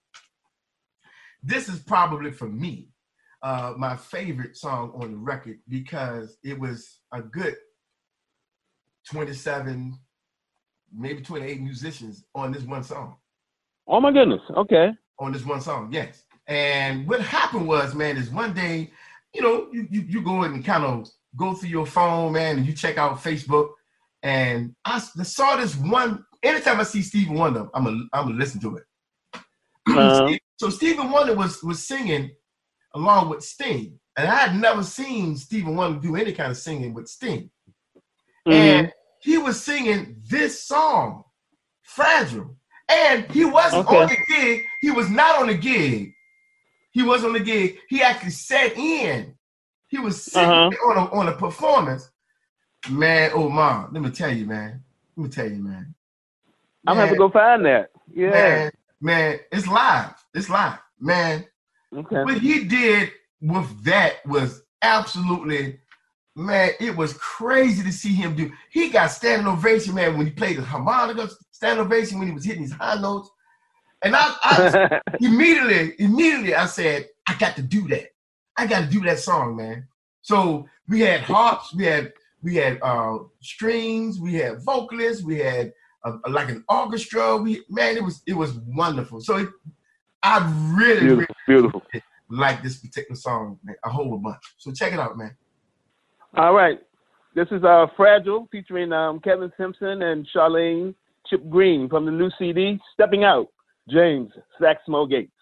this is probably for me uh, my favorite song on the record because it was a good twenty-seven, maybe twenty-eight musicians on this one song. Oh my goodness. Okay. On this one song, yes. And what happened was, man, is one day, you know, you you, you go and kind of go through your phone, man, and you check out Facebook. And I saw this one. Anytime I see Stevie Wonder, I'm a I'm gonna listen to it. Uh-huh. So Stevie Wonder was was singing along with Sting, and I had never seen Stevie Wonder do any kind of singing with Sting. Mm-hmm. And he was singing this song, "Fragile," and he wasn't Okay. on the gig. He was not on the gig. He was on the gig. He actually sat in. He was sitting Uh-huh. on a on a performance. Man, oh man, let me tell you, man. Let me tell you, man. I'm gonna have to go find that. Yeah. Man, man, it's live. It's live, man. Okay. What he did with that was absolutely, man, it was crazy to see him do. He got standing ovation, man, when he played the harmonica, standing ovation when he was hitting his high notes. And I, I immediately, immediately I said, I got to do that. I got to do that song, man. So we had harps, we had we had uh, strings, we had vocalists, we had uh, like an orchestra. We man, it was it was wonderful. So it, I really, Beautiful. really Beautiful. like this particular song, man, a whole bunch. So check it out, man. All right. This is uh, Fragile featuring um, Kevin Simpson and Charlene Chip Green from the new C D, Stepping Out, James Saxmore Gates.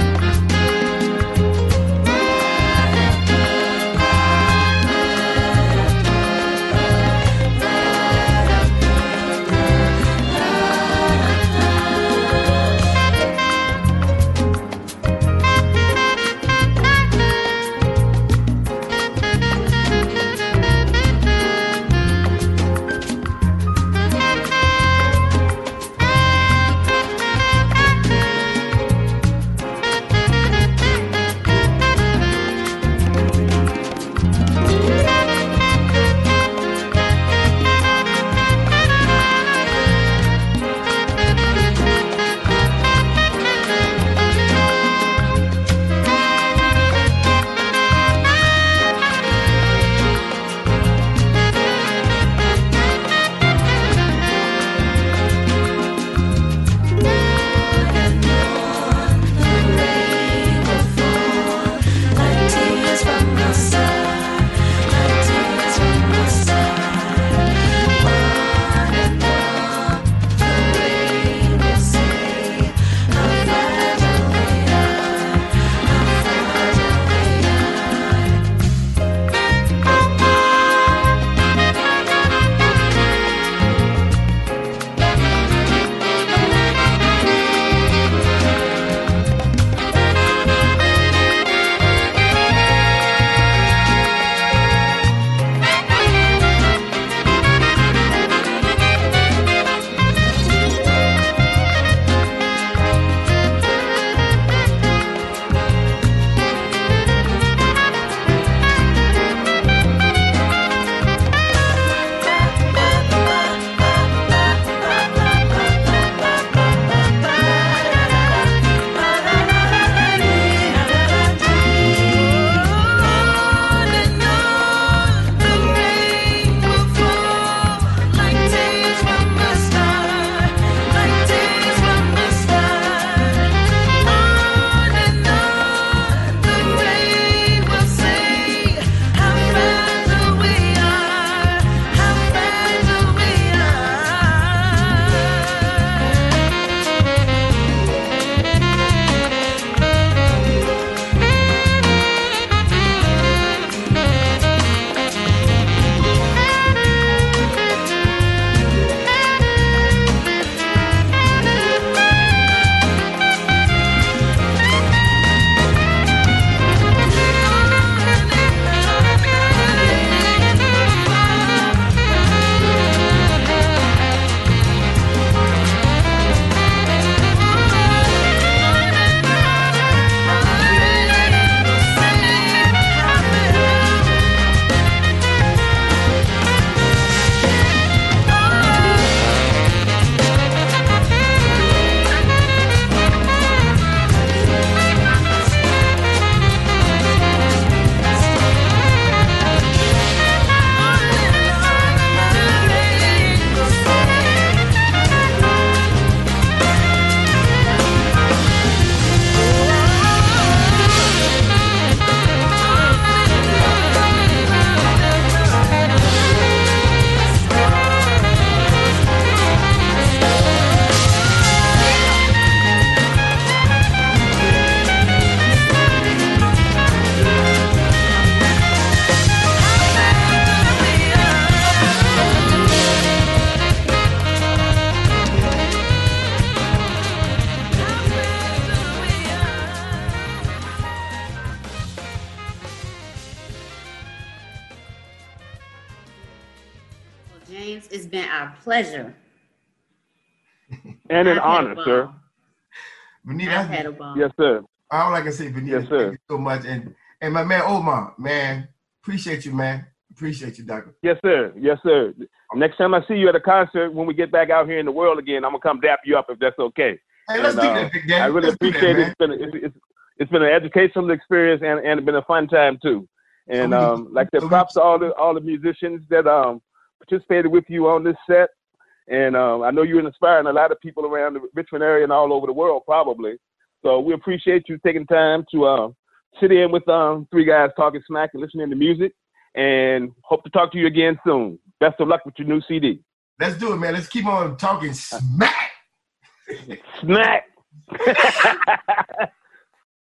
Fragile. pleasure. And an I've honor, sir. Benita, I've had a ball. Yes, sir. all I can say, Benita, Yes, sir. thank you so much. And and my man Omar, man, appreciate you, man. Appreciate you, Doctor. Yes, sir. Yes, sir. Next time I see you at a concert, when we get back out here in the world again, I'm gonna come dap you up if that's okay. Hey, let's And, do uh, that, Big Daddy. I really Let's do appreciate that, it. It's been, it's, it's, it's been an educational experience and, and it's been a fun time too. And So we- um, like I so said, we- props to all the all the musicians that um participated with you on this set. And um, I know you're inspiring a lot of people around the Richmond area and all over the world, probably. So we appreciate you taking time to uh, sit in with um, Three Guys Talking Smack and listening to music. And hope to talk to you again soon. Best of luck with your new C D. Let's do it, man. Let's keep on talking smack. Smack.